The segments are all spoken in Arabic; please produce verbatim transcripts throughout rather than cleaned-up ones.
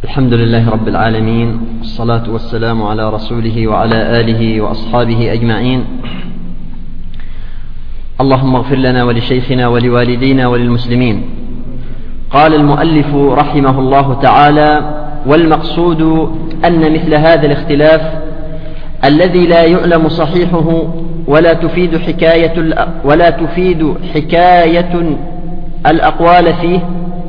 الحمد لله رب العالمين، والصلاة والسلام على رسوله وعلى آله وأصحابه أجمعين. اللهم اغفر لنا ولشيخنا ولوالدينا وللمسلمين. قال المؤلف رحمه الله تعالى: والمقصود أن مثل هذا الاختلاف الذي لا يعلم صحيحه ولا تفيد حكاية ولا تفيد حكاية الأقوال فيه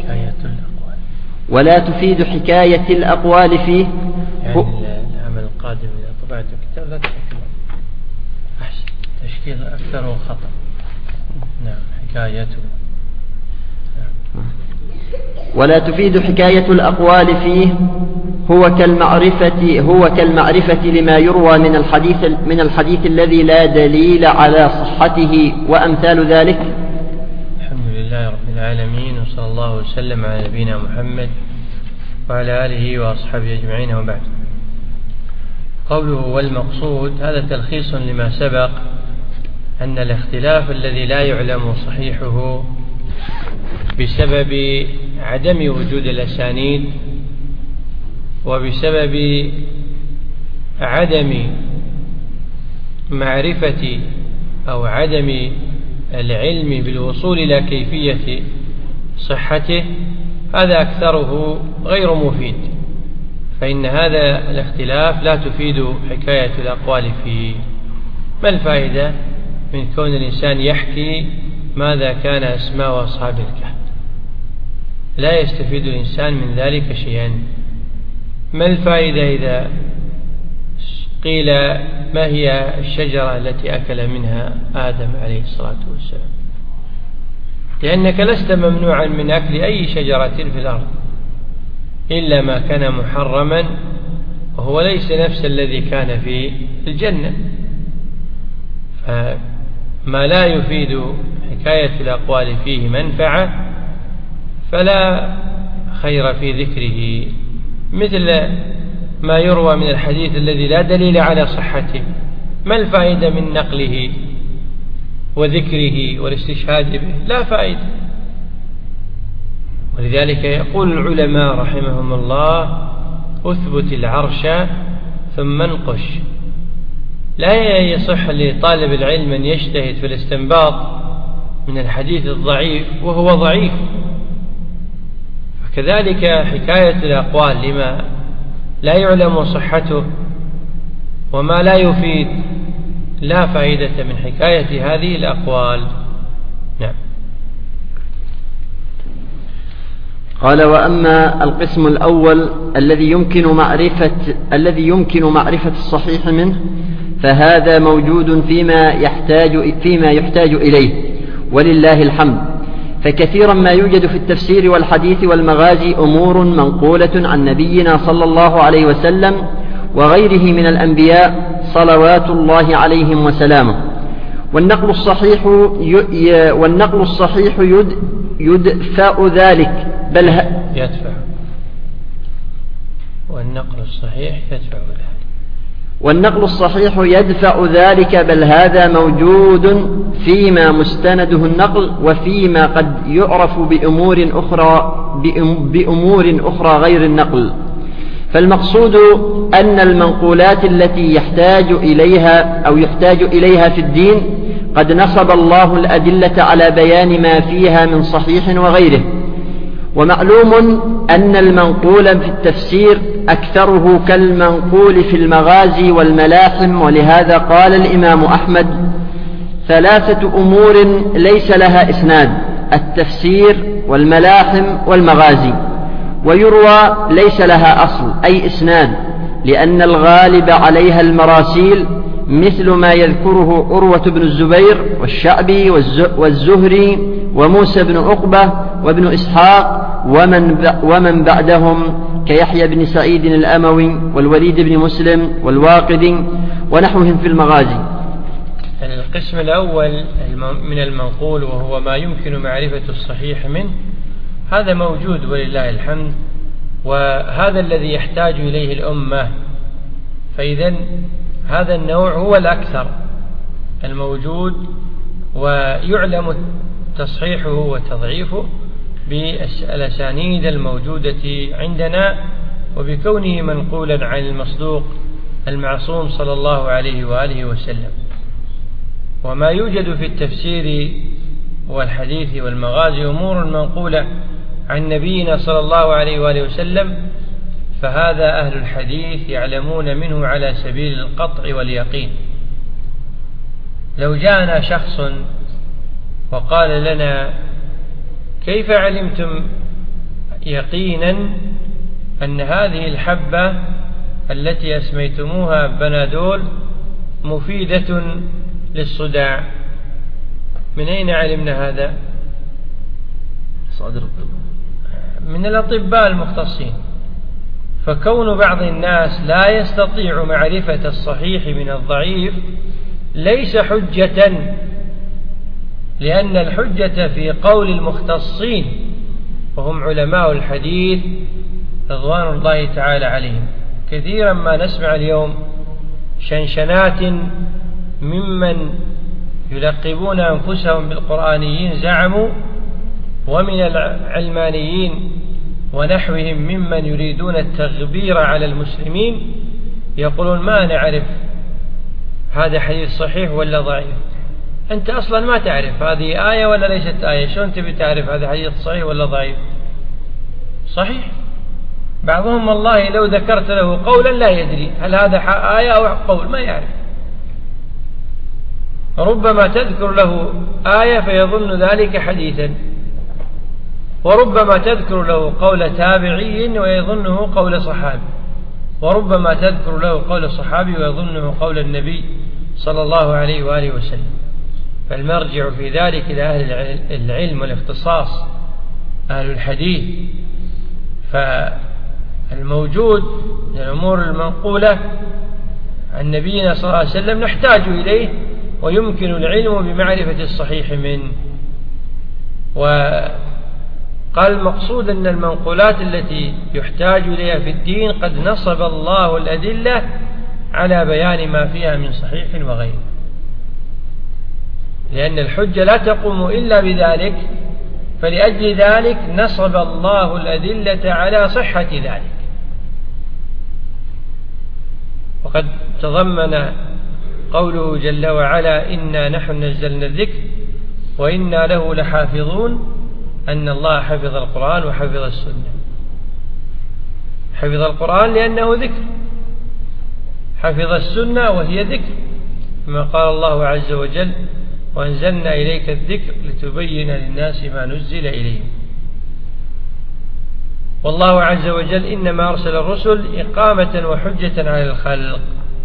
ولا تفيد حكاية الأقوال فيه يعني العمل القادم إذا طبعت الكتاب لا تشكل أحسن تشكيل أكثر خطأ. نعم حكايته. نعم. ولا تفيد حكاية الأقوال فيه هو كالمعرفة هو كالمعرفة لما يروى من الحديث من الحديث الذي لا دليل على صحته وأمثال ذلك. الحمد لله رب العالمين، وصلى الله وسلم على نبينا محمد وعلى آله وأصحابه أجمعين، وبعد. قوله والمقصود هذا تلخيص لما سبق، أن الاختلاف الذي لا يعلم صحيحه بسبب عدم وجود الأسانيد وبسبب عدم معرفة أو عدم العلم بالوصول إلى كيفية صحته، هذا أكثره غير مفيد، فإن هذا الاختلاف لا تفيد حكاية الأقوال فيه. ما الفائدة من كون الإنسان يحكي ماذا كان أسماء أصحاب الكهف؟ لا يستفيد الإنسان من ذلك شيئا. ما الفائدة إذا قيل ما هي الشجرة التي أكل منها آدم عليه الصلاة والسلام؟ لأنك لست ممنوعا من أكل أي شجرة في الأرض إلا ما كان محرما، وهو ليس نفس الذي كان في الجنة. فما لا يفيد حكاية الأقوال فيه منفعة فلا خير في ذكره، مثل ما يروى من الحديث الذي لا دليل على صحته. ما الفائدة من نقله وذكره والاستشهاد به؟ لا فائدة. ولذلك يقول العلماء رحمهم الله: أثبت العرش ثم انقش. لا يصح لطالب العلم أن يجتهد في الاستنباط من الحديث الضعيف وهو ضعيف. فكذلك حكاية الأقوال لما لا يعلم صحته وما لا يفيد لا فائدة من حكاية هذه الأقوال. نعم. قال: وأما القسم الأول الذي يمكن معرفة الذي يمكن معرفة الصحيح منه فهذا موجود فيما يحتاج فيما يحتاج إليه، ولله الحمد. فكثيرا ما يوجد في التفسير والحديث والمغازي أمور منقولة عن نبينا صلى الله عليه وسلم وغيره من الأنبياء صلوات الله عليهم وسلامه، والنقل الصحيح ي... والنقل الصحيح يد... يدفع ذلك بل ه... يدفع والنقل الصحيح يدفع ذلك والنقل الصحيح يدفع ذلك بل هذا موجود فيما مستنده النقل وفيما قد يعرف بأمور أخرى بأمور أخرى غير النقل. فالمقصود أن المنقولات التي يحتاج إليها أو يحتاج إليها في الدين قد نصب الله الأدلة على بيان ما فيها من صحيح وغيره. ومعلوم أن المنقول في التفسير أكثره كالمنقول في المغازي والملاحم، ولهذا قال الإمام أحمد: ثلاثة أمور ليس لها إسناد: التفسير والملاحم والمغازي. ويروى ليس لها أصل أي إسناد، لأن الغالب عليها المراسيل، مثل ما يذكره عروة بن الزبير والشعبي والزهري وموسى بن عقبة وابن إسحاق ومن, ومن بعدهم كيحيى بن سعيد الأموي والوليد بن مسلم والواقدي ونحوهم في المغازي. القسم الأول من المنقول وهو ما يمكن معرفة الصحيح منه، هذا موجود ولله الحمد، وهذا الذي يحتاج إليه الأمة. فإذن هذا النوع هو الأكثر الموجود، ويعلم تصحيحه وتضعيفه بالأسانيد الموجودة عندنا وبكونه منقولا عن المصدوق المعصوم صلى الله عليه وآله وسلم. وما يوجد في التفسير والحديث والمغازي أمور منقولة عن نبينا صلى الله عليه وآله وسلم، فهذا أهل الحديث يعلمون منه على سبيل القطع واليقين. لو جاءنا شخص وقال لنا: كيف علمتم يقينا أن هذه الحبة التي أسميتموها بنادول مفيدة للصداع؟ من أين علمنا هذا؟ صادر من الأطباء المختصين. فكون بعض الناس لا يستطيع معرفة الصحيح من الضعيف ليس حجة، لأن الحجة في قول المختصين وهم علماء الحديث رضوان الله تعالى عليهم. كثيرا ما نسمع اليوم شنشنات ممن يلقبون أنفسهم بالقرآنيين زعموا، ومن العلمانيين ونحوهم ممن يريدون التغبير على المسلمين يقولون: ما نعرف هذا حديث صحيح ولا ضعيف. أنت أصلا ما تعرف هذه آية ولا ليست آية، شلون تبي تعرف هذا حديث صحيح ولا ضعيف؟ صحيح. بعضهم والله لو ذكرت له قولا لا يدري هل هذا آية أو قول، ما يعرف. ربما تذكر له آية فيظن ذلك حديثا، وربما تذكر له قول تابعي ويظنه قول صحابي، وربما تذكر له قول صحابي ويظنه قول النبي صلى الله عليه وآله وسلم. فالمرجع في ذلك إلى أهل العلم والاختصاص، أهل الحديث. فالموجود من الأمور المنقولة عن نبينا صلى الله عليه وسلم نحتاج إليه، ويمكن العلم بمعرفة الصحيح منه. وقال المقصود أن المنقولات التي يحتاج إليها في الدين قد نصب الله الأدلة على بيان ما فيها من صحيح وغيره، لأن الحجة لا تقوم إلا بذلك، فلأجل ذلك نصب الله الأدلة على صحة ذلك. وقد تضمن قوله جل وعلا: إنا نحن نزلنا الذكر وإنا له لحافظون، أن الله حفظ القرآن وحفظ السنة. حفظ القرآن لأنه ذكر، حفظ السنة وهي ذكر، كما قال الله عز وجل: وأنزلنا إليك الذكر لتبين للناس ما نزل إليهم. والله عز وجل إنما أرسل الرسل إقامة وحجة على الخلق.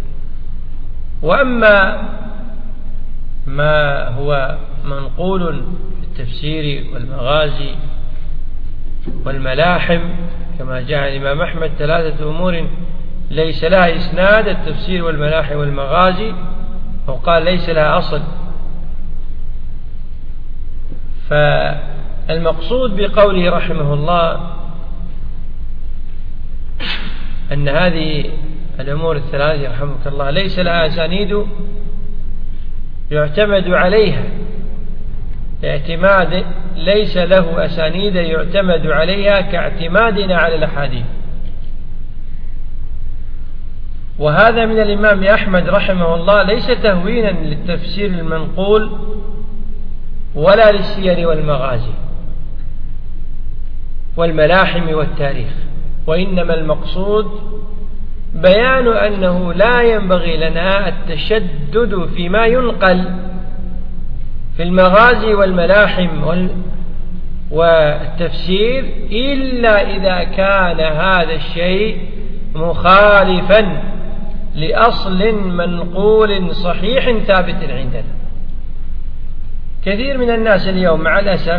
وأما ما هو منقول في التفسير والمغازي والملاحم كما جاء الإمام أحمد ثلاثة أمور ليس لها إسناد: التفسير والملاحم والمغازي، وقال ليس لها أصل. فالمقصود بقوله رحمه الله أن هذه الأمور الثلاثة يرحمك الله ليس لها أسانيد يعتمد عليها، اعتماد ليس له أسانيد يعتمد عليها كاعتمادنا على الأحاديث. وهذا من الإمام أحمد رحمه الله ليس تهوينا للتفسير المنقول ولا للسير والمغازي والملاحم والتاريخ، وإنما المقصود بيان أنه لا ينبغي لنا التشدد فيما ينقل في المغازي والملاحم والتفسير إلا إذا كان هذا الشيء مخالفا لأصل منقول صحيح ثابت عندنا. كثير من الناس اليوم مع الأسف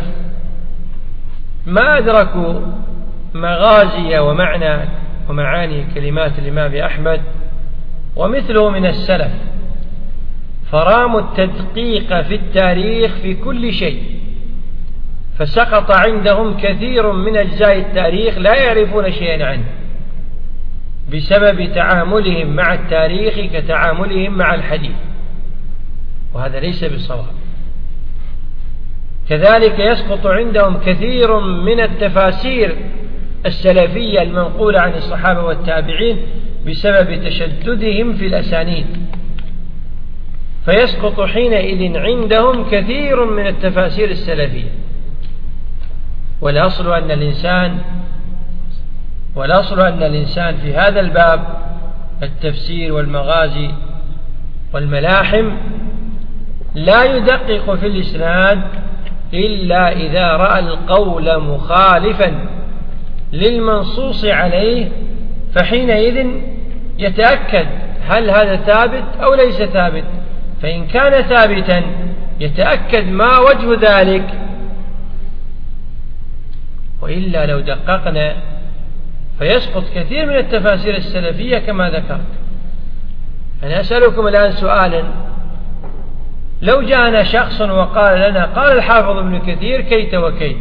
ما أدركوا مغازي ومعنى ومعاني كلمات الإمام أحمد ومثله من السلف، فراموا التدقيق في التاريخ في كل شيء، فسقط عندهم كثير من أجزاء التاريخ لا يعرفون شيئا عنه بسبب تعاملهم مع التاريخ كتعاملهم مع الحديث، وهذا ليس بصواب. كذلك يسقط عندهم كثير من التفاسير السلفية المنقولة عن الصحابة والتابعين بسبب تشددهم في الأسانيد، فيسقط حينئذ عندهم كثير من التفاسير السلفية. والأصل أن الإنسان والأصل أن الإنسان في هذا الباب التفسير والمغازي والملاحم لا يدقق في الإسناد إلا إذا رأى القول مخالفا للمنصوص عليه، فحينئذ يتأكد هل هذا ثابت أو ليس ثابت. فإن كان ثابتا يتأكد ما وجه ذلك، وإلا لو دققنا فيسقط كثير من التفاسير السلفية كما ذكرت. أنا أسألكم الآن سؤالا: لو جاءنا شخص وقال لنا قال الحافظ ابن كثير كيت وكيت،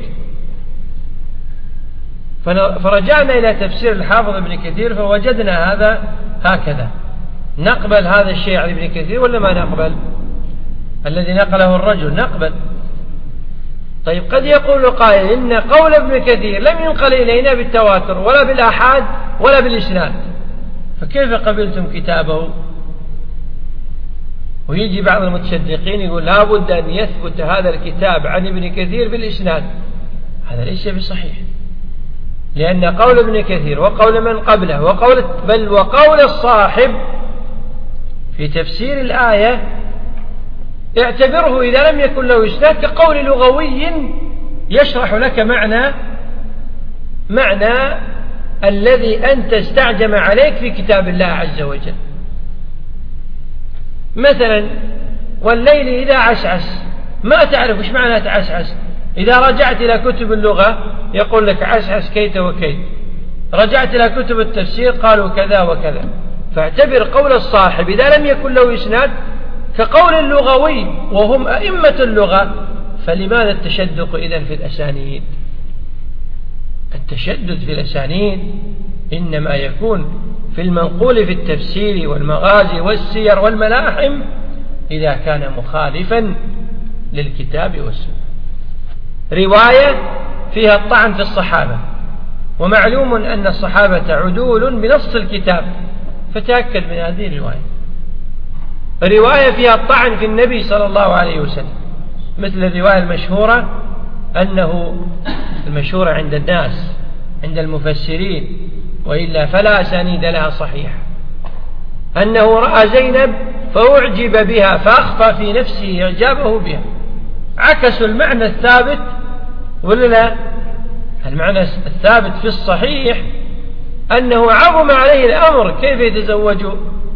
فرجعنا إلى تفسير الحافظ ابن كثير فوجدنا هذا هكذا، نقبل هذا الشيء عن ابن كثير ولا ما نقبل؟ الذي نقله الرجل نقبل. طيب قد يقول قائل إن قول ابن كثير لم ينقل إلينا بالتواتر ولا بالآحاد ولا بالإسناد، فكيف قبلتم كتابه؟ ويجي بعض المتشدقين يقول لا بد أن يثبت هذا الكتاب عن ابن كثير بالإسناد. هذا ليس بصحيح، لأن قول ابن كثير وقول من قبله وقول بل وقول الصاحب في تفسير الآية اعتبره إذا لم يكن له إسناد كقول لغوي يشرح لك معنى معنى الذي أنت استعجم عليك في كتاب الله عز وجل. مثلا والليل إذا عسعس، ما تعرف إيش معنى تعسعس. إذا رجعت إلى كتب اللغة يقول لك عسعس كيت وكيت، رجعت إلى كتب التفسير قالوا كذا وكذا. فاعتبر قول الصاحب إذا لم يكن له إسناد كقول اللغوي وهم أئمة اللغة. فلماذا التشدق إذن في الأسانيد؟ التشدد في الأسانيد إنما يكون في المنقول في التفسير والمغازي والسير والملاحم إذا كان مخالفا للكتاب والسنة. رواية فيها الطعن في الصحابة، ومعلوم أن الصحابة عدول بنص الكتاب، فتأكد من هذه الرواية. رواية فيها الطعن في النبي صلى الله عليه وسلم، مثل الرواية المشهورة أنه المشهورة عند الناس عند المفسرين وإلا فلا أسانيد لها صحيحة، أنه رأى زينب فأعجب بها فأخفى في نفسه إعجابه بها. عكسوا المعنى الثابت ولا لا؟ المعنى الثابت في الصحيح أنه عظم عليه الأمر كيف يتزوج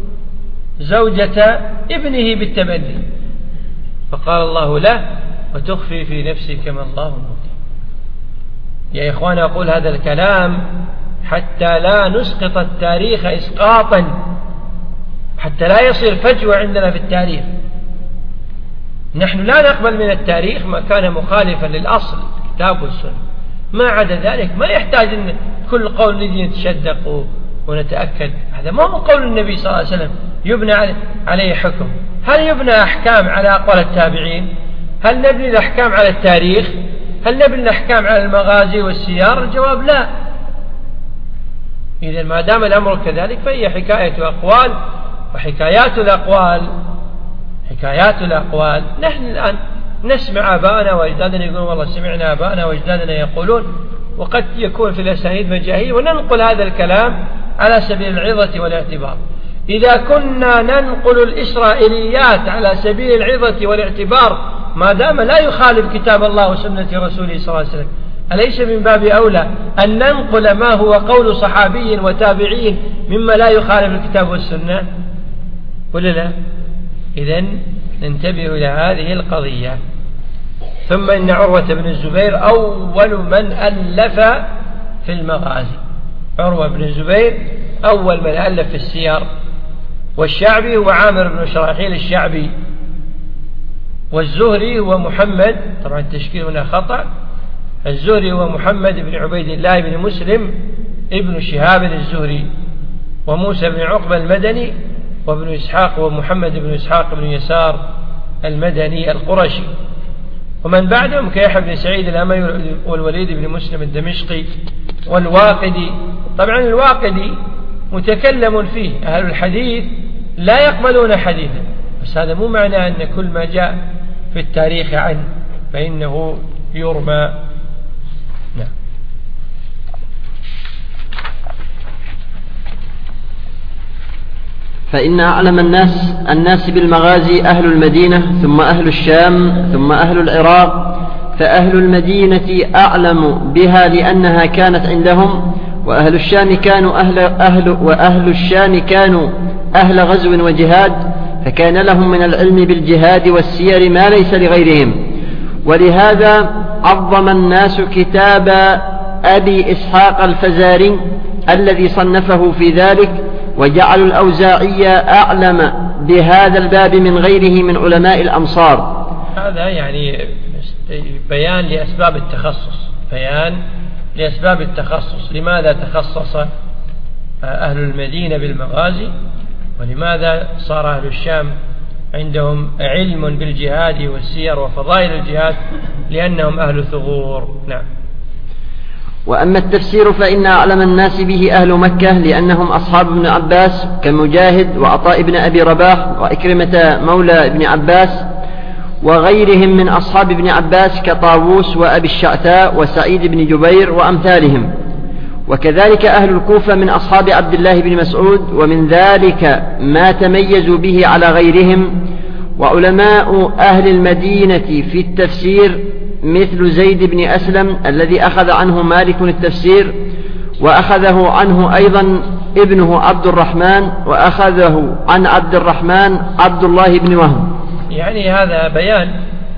زوجة ابنه بالتبني، فقال الله له وتخفي في نفسك ما الله مبدي. يا إخوان أقول هذا الكلام حتى لا نسقط التاريخ إسقاطا، حتى لا يصير فجوة عندنا في التاريخ. نحن لا نقبل من التاريخ ما كان مخالفا للأصل الكتاب والسنة، ما عدا ذلك ما يحتاج أن كل قول نجي نتشدق ونتأكد. هذا ما هو قول النبي صلى الله عليه وسلم يبنى عليه حكم. هل يبنى أحكام على أقوال التابعين؟ هل نبني الأحكام على التاريخ؟ هل نبني الأحكام على المغازي والسيار؟ الجواب لا. إذا ما دام الأمر كذلك فهي حكاية أقوال، وحكايات الأقوال حكايات الأقوال نحن الآن نسمع آباءنا وأجدادنا يقولون والله سمعنا آباءنا وأجدادنا يقولون، وقد يكون في الأسانيد مجاهيل، وننقل هذا الكلام على سبيل العظة والاعتبار. إذا كنا ننقل الإسرائيليات على سبيل العظة والاعتبار ما دام لا يخالف كتاب الله وسنة رسوله صلى الله عليه وسلم، أليس من باب أولى أن ننقل ما هو قول صحابي وتابعي مما لا يخالف الكتاب والسنة ولا لا؟ إذن ننتبه إلى هذه القضية. ثم إن عروة بن الزبير أول من ألف في المغازي. عروة بن الزبير أول من ألف في السير. والشعبي هو عامر بن شراحيل الشعبي. والزهري هو محمد، طبعا التشكيل هنا خطأ، الزهري هو محمد بن عبيد الله بن مسلم ابن شهاب الزهري. وموسى بن عقبة المدني. وابن إسحاق ومحمد بن إسحاق بن يسار المدني القرشي. ومن بعدهم كيحيى بن سعيد الأموي والوليد بن مسلم الدمشقي والواقدي. طبعا الواقدي متكلم فيه، أهل الحديث لا يقبلون حديثا، بس هذا مو معنى أن كل ما جاء في التاريخ عنه فإنه يرمى. نعم. فإن أعلم الناس الناس بالمغازي أهل المدينة، ثم أهل الشام، ثم أهل العراق، فأهل المدينة أعلم بها لأنها كانت عندهم، وأهل الشام كانوا أهل, أهل وأهل الشام كانوا أهل غزو وجهاد، فكان لهم من العلم بالجهاد والسير ما ليس لغيرهم. ولهذا عظم الناس كتاب أبي إسحاق الفزاري الذي صنفه في ذلك، وجعلوا الأوزاعي أعلم بهذا الباب من غيره من علماء الأمصار. هذا يعني بيان لأسباب التخصص، بيان لأسباب التخصص، لماذا تخصص أهل المدينة بالمغازي، ولماذا صار أهل الشام عندهم علم بالجهاد والسير وفضائل الجهاد، لأنهم أهل ثغور. نعم. وأما التفسير فإن أعلم الناس به أهل مكة، لأنهم أصحاب ابن عباس كمجاهد وعطاء بن أبي رباح وإكرمة مولى ابن عباس، وغيرهم من أصحاب ابن عباس كطاووس وأبي الشعثاء وسعيد بن جبير وأمثالهم. وكذلك أهل الكوفة من أصحاب عبد الله بن مسعود، ومن ذلك ما تميزوا به على غيرهم. وعلماء أهل المدينة في التفسير مثل زيد بن أسلم الذي أخذ عنه مالك التفسير، وأخذه عنه أيضا ابنه عبد الرحمن، وأخذه عن عبد الرحمن عبد الله بن وهب. يعني هذا بيان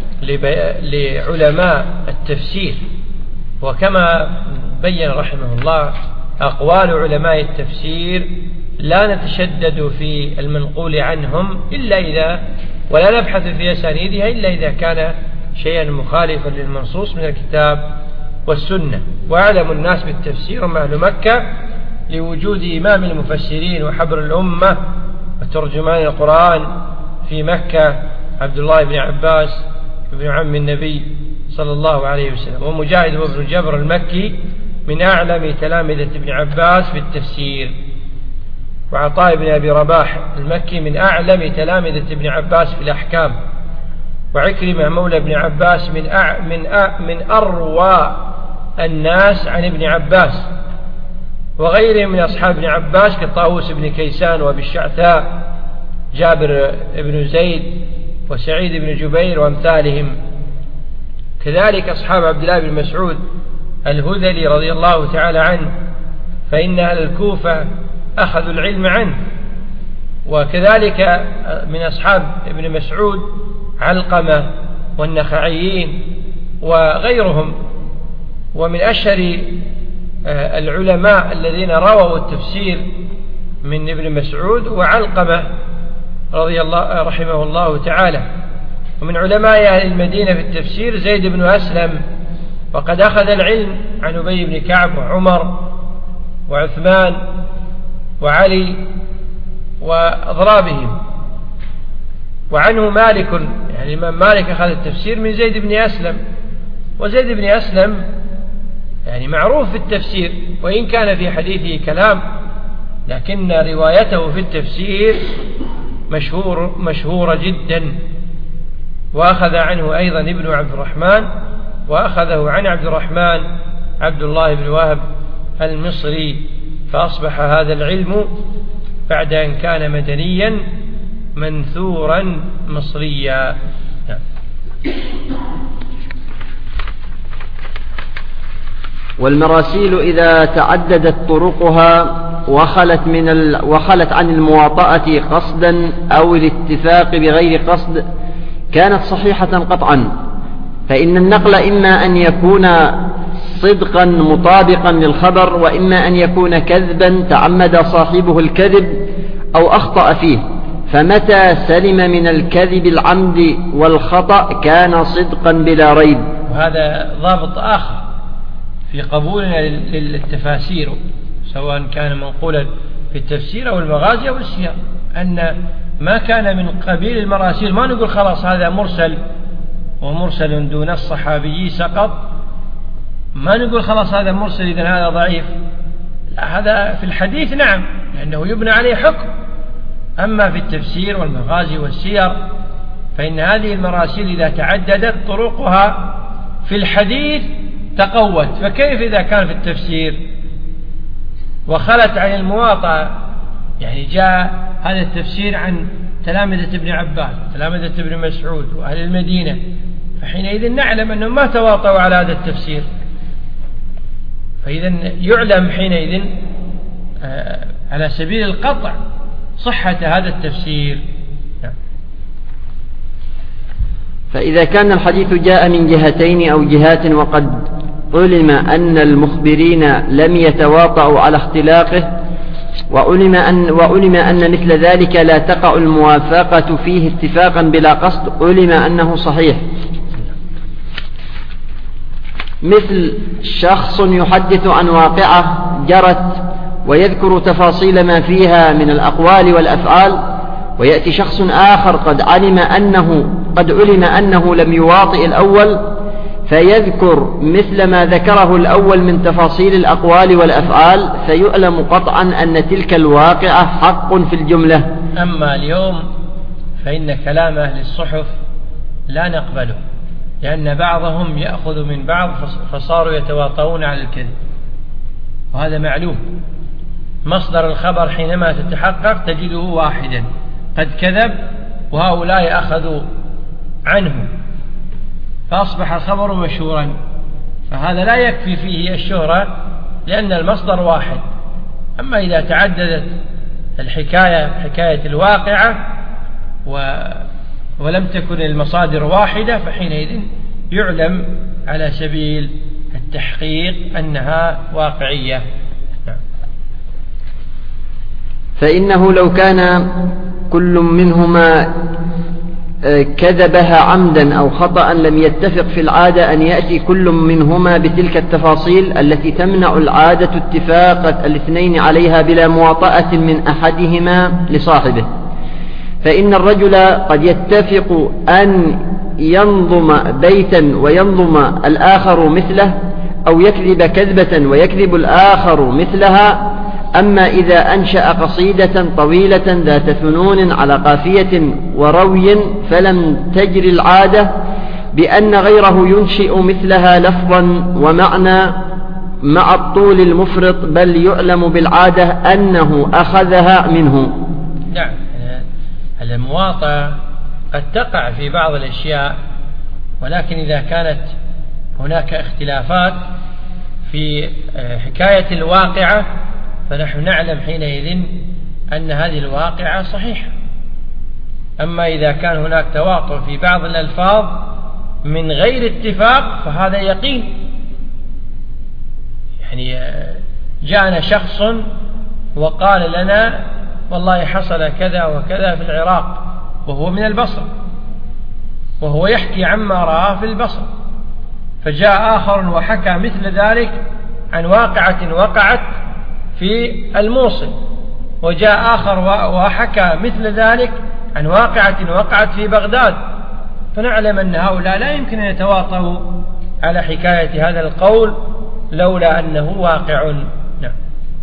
لعلماء التفسير، وكما بين رحمه الله أقوال علماء التفسير لا نتشدد في المنقول عنهم إلا إذا ولا نبحث في أسانيدها إلا إذا كان شيئا مخالفا للمنصوص من الكتاب والسنة. وأعلم الناس بالتفسير هم أهل مكة، لوجود إمام المفسرين وحبر الأمة وترجمان القرآن في مكة عبد الله بن عباس ابن عم النبي صلى الله عليه وسلم. ومجاهد وابن جبر المكي من أعلم تلامذة ابن عباس في التفسير، وعطاء بن أبي رباح المكي من أعلم تلامذة ابن عباس في الأحكام، وعكرمة مولى ابن عباس من أع من أع من أروى الناس عن ابن عباس، وغيرهم من أصحاب ابن عباس كطاووس بن كيسان وأبي الشعثاء جابر بن زيد وسعيد بن جبير وأمثالهم. كذلك أصحاب عبد الله بن مسعود الهذلي رضي الله تعالى عنه، فإن أهل الكوفة أخذوا العلم عنه. وكذلك من أصحاب ابن مسعود علقمة والنخعيين وغيرهم. ومن أشهر العلماء الذين رووا التفسير من ابن مسعود وعلقمة رضي الله رحمه الله تعالى. ومن علماء أهل المدينة في التفسير زيد بن أسلم، وقد أخذ العلم عن أبي بن كعب وعمر وعثمان وعلي وأضرابهم. وعنه مالك، يعني الإمام مالك أخذ التفسير من زيد بن أسلم. وزيد بن أسلم يعني معروف في التفسير، وإن كان في حديثه كلام، لكن روايته في التفسير مشهور مشهورة جدا. وأخذ عنه أيضا ابن عبد الرحمن، وأخذه عن عبد الرحمن عبد الله بن وهب المصري. فأصبح هذا العلم بعد أن كان مدنيا منثورا مصريا. والمراسيل إذا تعددت طرقها وخلت, من ال... وخلت عن المواطأة قصدا أو الاتفاق بغير قصد كانت صحيحة قطعا. فإن النقل إما أن يكون صدقا مطابقا للخبر، وإما أن يكون كذبا تعمد صاحبه الكذب أو أخطأ فيه. فمتى سلم من الكذب العمد والخطأ كان صدقا بلا ريب. وهذا ضابط آخر في قبولنا للتفاسير، سواء كان منقولا في التفسير أو المغازي أو السياق، أن ما كان من قبيل المراسيل ما نقول خلاص هذا مرسل ومرسل دون الصحابي سقط، ما نقول خلاص هذا مرسل إذن هذا ضعيف، لا، هذا في الحديث نعم لأنه يبنى عليه حكم. أما في التفسير والمغازي والسير فإن هذه المراسيل إذا تعددت طرقها في الحديث تقوت، فكيف إذا كان في التفسير وخلت عن المواطأة؟ يعني جاء هذا التفسير عن تلامذة ابن عباس تلامذة ابن مسعود وأهل المدينة، فحينئذ نعلم أنهم ما تواطؤوا على هذا التفسير، فإذا يعلم حينئذ على سبيل القطع صحة هذا التفسير. فإذا كان الحديث جاء من جهتين أو جهات وقد علم أن المخبرين لم يتواطؤوا على اختلاقه، وعلم أن, وعلم أن مثل ذلك لا تقع الموافقة فيه اتفاقا بلا قصد، علم أنه صحيح. مثل شخص يحدث عن واقعة جرت ويذكر تفاصيل ما فيها من الأقوال والأفعال، ويأتي شخص آخر قد علم أنه قد علم أنه لم يواطئ الأول فيذكر مثل ما ذكره الأول من تفاصيل الأقوال والأفعال، فيعلم قطعا أن تلك الواقعة حق في الجملة. أما اليوم فإن كلام أهل الصحف لا نقبله، لأن بعضهم يأخذ من بعض فصاروا يتواطؤون على الكذب، وهذا معلوم. مصدر الخبر حينما تتحقق تجده واحدا قد كذب وهؤلاء أخذوا عنه فأصبح الخبر مشهورا، فهذا لا يكفي فيه الشهرة لأن المصدر واحد. أما إذا تعددت الحكاية حكاية الواقعة و ولم تكن المصادر واحدة فحينئذ يعلم على سبيل التحقيق أنها واقعية. فإنه لو كان كل منهما كذبها عمدا أو خطأ لم يتفق في العادة أن يأتي كل منهما بتلك التفاصيل التي تمنع العادة اتفاق الاثنين عليها بلا مواطأة من أحدهما لصاحبه. فإن الرجل قد يتفق أن ينظم بيتا وينظم الآخر مثله، أو يكذب كذبة ويكذب الآخر مثلها. أما إذا أنشأ قصيدة طويلة ذات فنون على قافية وروي فلم تجر العادة بأن غيره ينشئ مثلها لفظا ومعنى مع الطول المفرط، بل يعلم بالعادة أنه أخذها منه. نعم، المواطأة قد تقع في بعض الأشياء، ولكن إذا كانت هناك اختلافات في حكاية الواقعة فنحن نعلم حينئذ أن هذه الواقعة صحيحة. أما إذا كان هناك تواطؤ في بعض الألفاظ من غير اتفاق فهذا يقين. يعني جاءنا شخص وقال لنا والله حصل كذا وكذا في العراق وهو من البصرة، وهو يحكي عما رآه في البصرة، فجاء آخر وحكى مثل ذلك عن واقعة وقعت في الموصل، وجاء آخر وحكى مثل ذلك عن واقعة وقعت في بغداد، فنعلم أن هؤلاء لا يمكن أن يتواطؤوا على حكاية هذا القول لولا أنه واقع. نعم.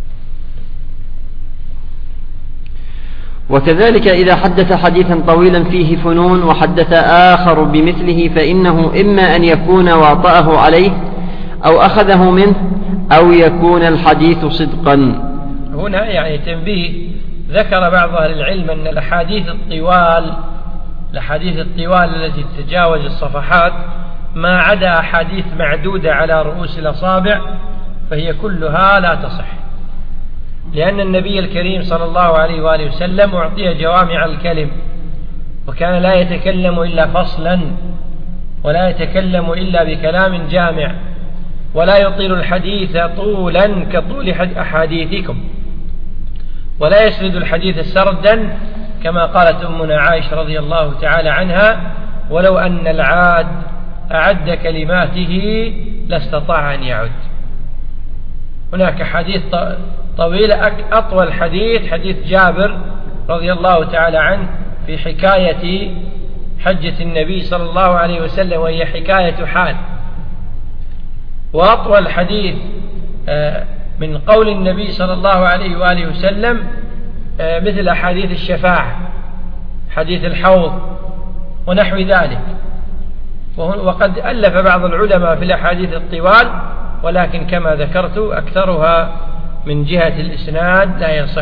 وكذلك إذا حدث حديثا طويلا فيه فنون وحدث آخر بمثله فإنه إما أن يكون واطأه عليه أو أخذه منه أو يكون الحديث صدقا. هنا يعني تنبيه، ذكر بعض أهل العلم أن الأحاديث الطوال الأحاديث الطوال التي تتجاوز الصفحات ما عدا أحاديث معدودة على رؤوس الأصابع فهي كلها لا تصح، لأن النبي الكريم صلى الله عليه وآله وسلم أعطي جوامع الكلم، وكان لا يتكلم إلا فصلا ولا يتكلم إلا بكلام جامع، ولا يطيل الحديث طولا كطول أحاديثكم، ولا يسرد الحديث سردا كما قالت أمنا عائشة رضي الله تعالى عنها ولو أن العاد أعد كلماته لاستطاع أن يعد. هناك حديث طويل، أطول حديث حديث جابر رضي الله تعالى عنه في حكاية حجة النبي صلى الله عليه وسلم، وهي حكاية حال، وأطول حديث من قول النبي صلى الله عليه وآله وسلم مثل أحاديث الشفاعة، حديث الحوض ونحو ذلك. وقد ألف بعض العلماء في الأحاديث الطوال، ولكن كما ذكرت أكثرها من جهة الإسناد لا يصح.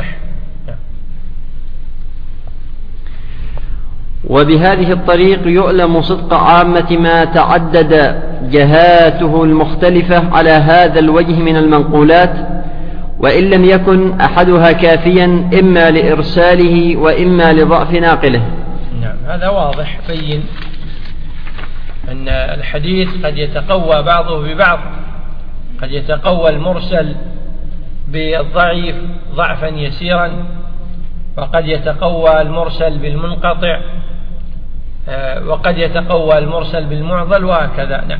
وبهذه الطريق يؤلم صدق عامة ما تعدد جهاته المختلفة على هذا الوجه من المنقولات، وإن لم يكن أحدها كافيا إما لإرساله وإما لضعف ناقله. نعم، هذا واضح بين أن الحديث قد يتقوى بعضه ببعض، قد يتقوى المرسل بالضعيف ضعفا يسيرا، وقد يتقوى المرسل بالمنقطع، وقد يتقوى المرسل بالمعضل، وهكذا. نعم.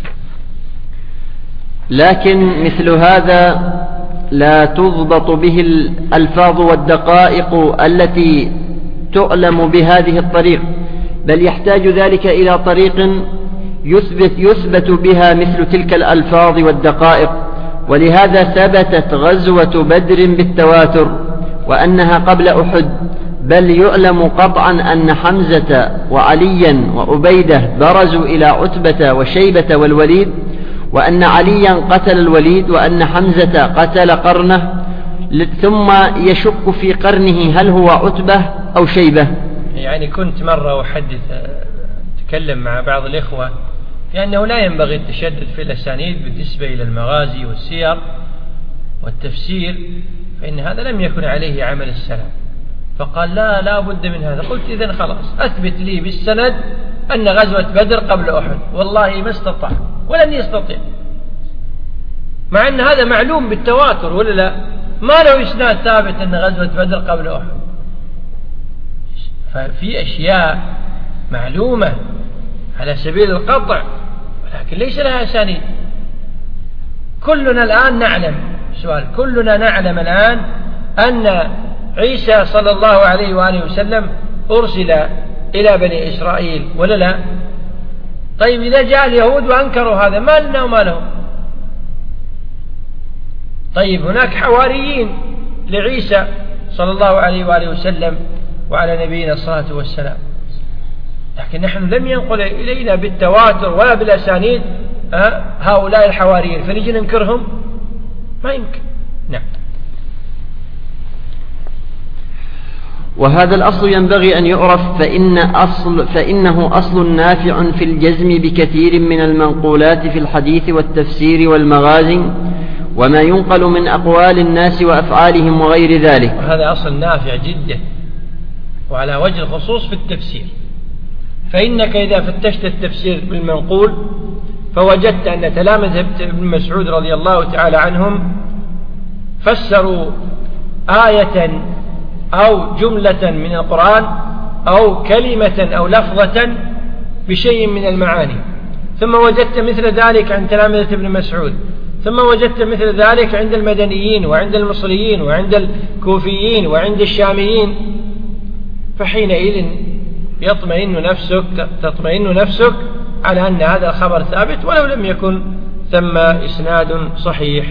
لكن مثل هذا لا تضبط به الألفاظ والدقائق التي تؤلم بهذه الطريق، بل يحتاج ذلك إلى طريق يثبت, يثبت بها مثل تلك الألفاظ والدقائق. ولهذا ثبتت غزوة بدر بالتواتر وأنها قبل أحد، بل يعلم قطعا أن حمزة وعليا وأبيدة برزوا إلى عتبة وشيبة والوليد، وأن عليا قتل الوليد، وأن حمزة قتل قرنه، ثم يشك في قرنه هل هو عتبة أو شيبة. يعني كنت مرة أحدث أتكلم مع بعض الإخوة لأنه لا ينبغي التشدد في الأسانيد بالنسبة إلى المغازي والسير والتفسير، فإن هذا لم يكن عليه عمل السلف. فقال لا لا بد من هذا. قلت إذن خلاص أثبت لي بالسند أن غزوة بدر قبل أحد. والله ما استطاع ولن يستطيع، مع أن هذا معلوم بالتواتر ولا لا؟ ما له إسناد ثابت أن غزوة بدر قبل أحد. ففي أشياء معلومة على سبيل القطع ولكن ليس لها أسانيد. كلنا الآن نعلم، سؤال، كلنا نعلم الآن أن عيسى صلى الله عليه وآله وسلم أرسل إلى بني إسرائيل ولا لا؟ طيب إذا جاء اليهود وأنكروا هذا ما لنا وما لهم؟ طيب هناك حواريين لعيسى صلى الله عليه وآله وسلم وعلى نبينا الصلاة والسلام، لكن نحن لم ينقل إلينا بالتواتر ولا بالأسانيد هؤلاء الحواريين، فنجي ننكرهم؟ ما يمكن. نعم. وهذا الأصل ينبغي أن يعرف، فإن أصل فإنه أصل نافع في الجزم بكثير من المنقولات في الحديث والتفسير والمغازي وما ينقل من أقوال الناس وأفعالهم وغير ذلك. وهذا أصل نافع جدا، وعلى وجه الخصوص في التفسير. فإنك إذا فتشت التفسير بالمنقول فوجدت أن تلامذة ابن مسعود رضي الله تعالى عنهم فسروا آية أو جملة من القرآن أو كلمة أو لفظة بشيء من المعاني، ثم وجدت مثل ذلك عند تلامذة ابن مسعود، ثم وجدت مثل ذلك عند المدنيين وعند المصريين وعند الكوفيين وعند الشاميين، فحينئذ يطمئن نفسك تطمئن نفسك على أن هذا الخبر ثابت ولو لم يكن ثم إسناد صحيح.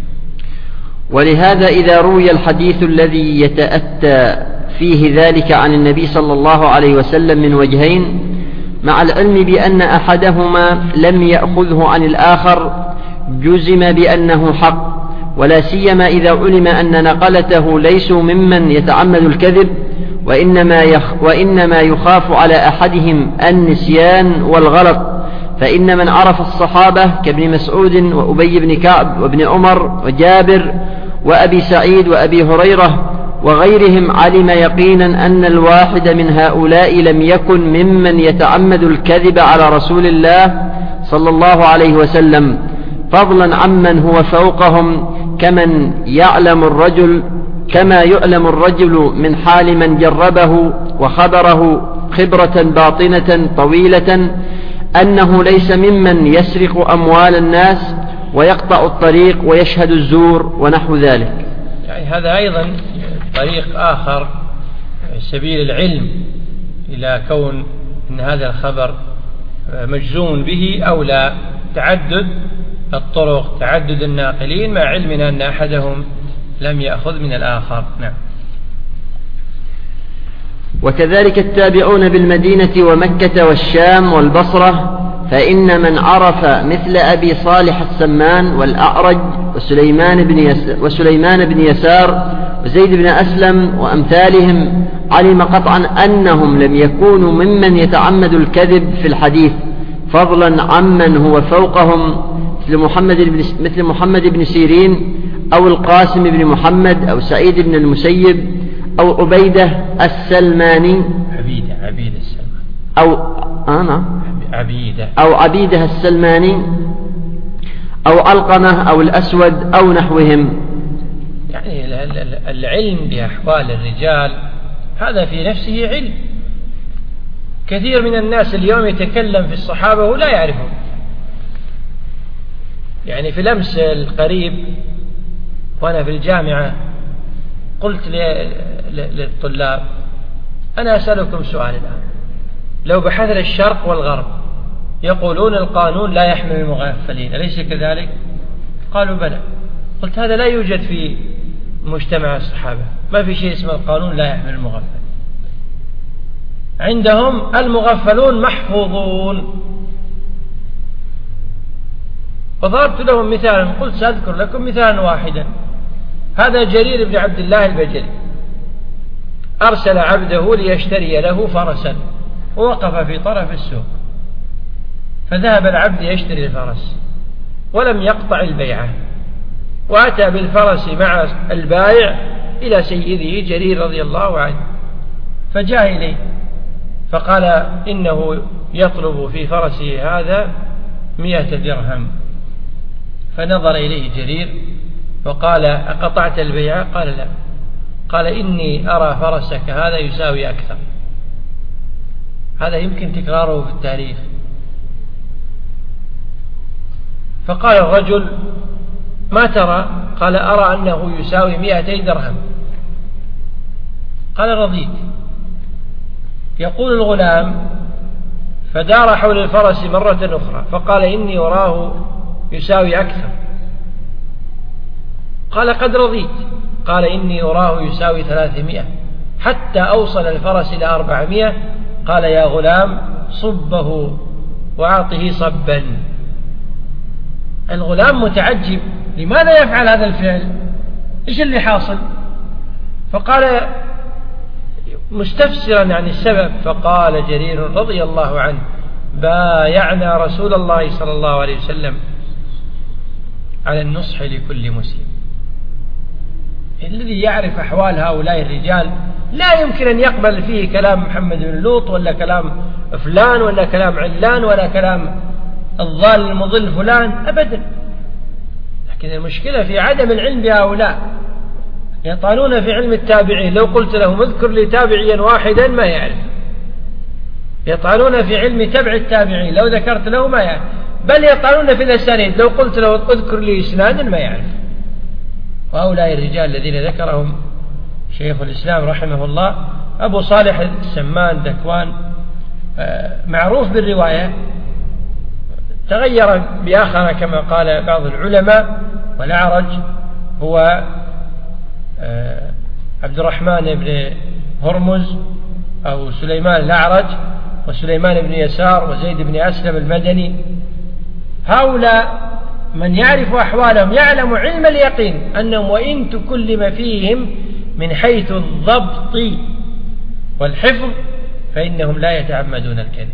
ولهذا إذا روي الحديث الذي يتأتى فيه ذلك عن النبي صلى الله عليه وسلم من وجهين، مع العلم بأن أحدهما لم يأخذه عن الآخر، جزم بأنه حق، ولا سيما إذا علم أن نقلته ليسوا ممن يتعمد الكذب، وإنما, يخ وإنما يخاف على أحدهم النسيان والغلط. فإن من عرف الصحابة كابن مسعود وأبي بن كعب وابن عمر وجابر وأبي سعيد وأبي هريرة وغيرهم علم يقينا أن الواحد من هؤلاء لم يكن ممن يتعمد الكذب على رسول الله صلى الله عليه وسلم، فضلا عمن هو فوقهم، كمن يعلم الرجل كما يعلم الرجل من حال من جربه وخبره خبرة باطنة طويلة أنه ليس ممن يسرق أموال الناس ويقطع الطريق ويشهد الزور ونحو ذلك. يعني هذا أيضا طريق آخر، سبيل العلم إلى كون أن هذا الخبر مجزوم به أو لا. تعدد الطرق تعدد الناقلين مع علمنا أن أحدهم لم يأخذ من الآخر. نعم. وكذلك التابعون بالمدينة ومكة والشام والبصرة، فإن من عرف مثل أبي صالح السمان والأعرج وسليمان بن يسار, وسليمان بن يسار وزيد بن أسلم وأمثالهم علم قطعا أنهم لم يكونوا ممن يتعمد الكذب في الحديث، فضلا عمن هو فوقهم مثل محمد بن, مثل محمد بن سيرين أو القاسم بن محمد أو سعيد بن المسيب أو عبيدة السلماني عبيدة عبيدة السلماني أو أنا عبيدة أو عبيدة السلماني أو علقمة أو الأسود أو نحوهم. يعني العلم بأحوال الرجال هذا في نفسه علم. كثير من الناس اليوم يتكلم في الصحابة ولا يعرفهم. يعني في الأمس القريب وأنا في الجامعة قلت للطلاب أنا أسألكم سؤال الآن، لو بحثنا الشرق والغرب يقولون القانون لا يحمل المغفلين، أليس كذلك؟ قالوا بلى. قلت هذا لا يوجد في مجتمع الصحابة، ما في شيء اسمه القانون لا يحمل المغفل. عندهم المغفلون محفوظون. وضربت لهم مثالا، قلت سأذكر لكم مثالا واحدا. هذا جرير بن عبد الله البجلي أرسل عبده ليشتري له فرسا ووقف في طرف السوق، فذهب العبد يشتري الفرس ولم يقطع البيعة، وأتى بالفرس مع البائع إلى سيده جرير رضي الله عنه، فجاء إليه فقال إنه يطلب في فرسه هذا مئة درهم. فنظر إليه جرير وقال أقطعت البيعة؟ قال لا. قال إني أرى فرسك هذا يساوي أكثر. هذا يمكن تكراره في التاريخ. فقال الرجل ما ترى؟ قال أرى أنه يساوي مئتي درهم. قال رضيت. يقول الغلام فدار حول الفرس مرة أخرى فقال إني أراه يساوي أكثر. قال قد رضيت. قال إني أراه يساوي ثلاثمائة، حتى أوصل الفرس إلى أربعمائة. قال يا غلام صبه وأعطه صبا. الغلام متعجب، لماذا يفعل هذا الفعل؟ إيش اللي حاصل؟ فقال مستفسرا عن السبب، فقال جرير رضي الله عنه بايعنا رسول الله صلى الله عليه وسلم على النصح لكل مسلم. الذي يعرف أحوال هؤلاء الرجال لا يمكن أن يقبل فيه كلام محمد بن لوط ولا كلام فلان ولا كلام علان ولا كلام الضال المضل فلان أبدا. لكن المشكلة في عدم العلم بهؤلاء. يطعنون في علم التابعين، لو قلت لهم اذكر لي تابعيا واحدا ما يعرف. يطعنون في علم تبع التابعين، لو ذكرت له ما يعرف. بل يطعنون في الأسانيد، لو قلت له اذكر لي إسنادا ما يعرف. وهؤلاء الرجال الذين ذكرهم شيخ الإسلام رحمه الله أبو صالح السمان ذكوان معروف بالرواية، تغير بآخر كما قال بعض العلماء، والأعرج هو عبد الرحمن بن هرمز أو سليمان الأعرج، وسليمان بن يسار وزيد بن أسلم المدني. هؤلاء من يعرف أحوالهم يعلم علم اليقين أنهم وإن تكلم فيهم من حيث الضبط والحفظ فإنهم لا يتعمدون الكذب.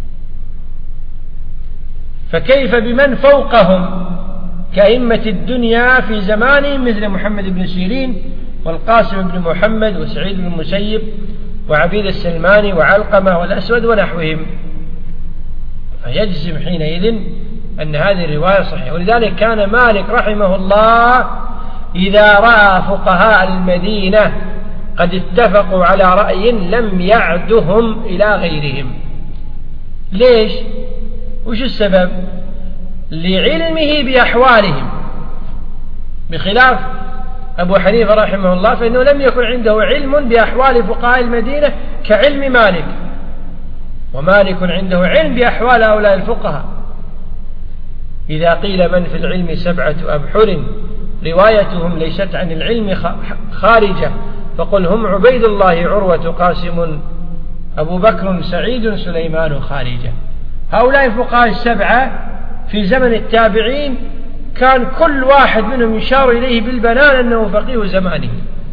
فكيف بمن فوقهم كأئمة الدنيا في زمانهم مثل محمد بن سيرين والقاسم بن محمد وسعيد بن المسيب وعبيد السلماني وعلقمة والأسود ونحوهم. فيجزم حينئذ أن هذه الرواية صحيحة. ولذلك كان مالك رحمه الله إذا رأى فقهاء المدينة قد اتفقوا على رأي لم يعدهم إلى غيرهم. ليش؟ وش السبب؟ لعلمه بأحوالهم، بخلاف أبو حنيفة رحمه الله فإنه لم يكن عنده علم بأحوال فقهاء المدينة كعلم مالك، ومالك عنده علم بأحوال هؤلاء الفقهاء. إذا قيل من في العلم سبعة أبحر روايتهم ليست عن العلم خارجة فقل هم عبيد الله عروة قاسم أبو بكر سعيد سليمان خارجة. هؤلاء الفقهاء السبعة في زمن التابعين كان كل واحد منهم يشار إليه بالبنان أنه فقيه زمانه.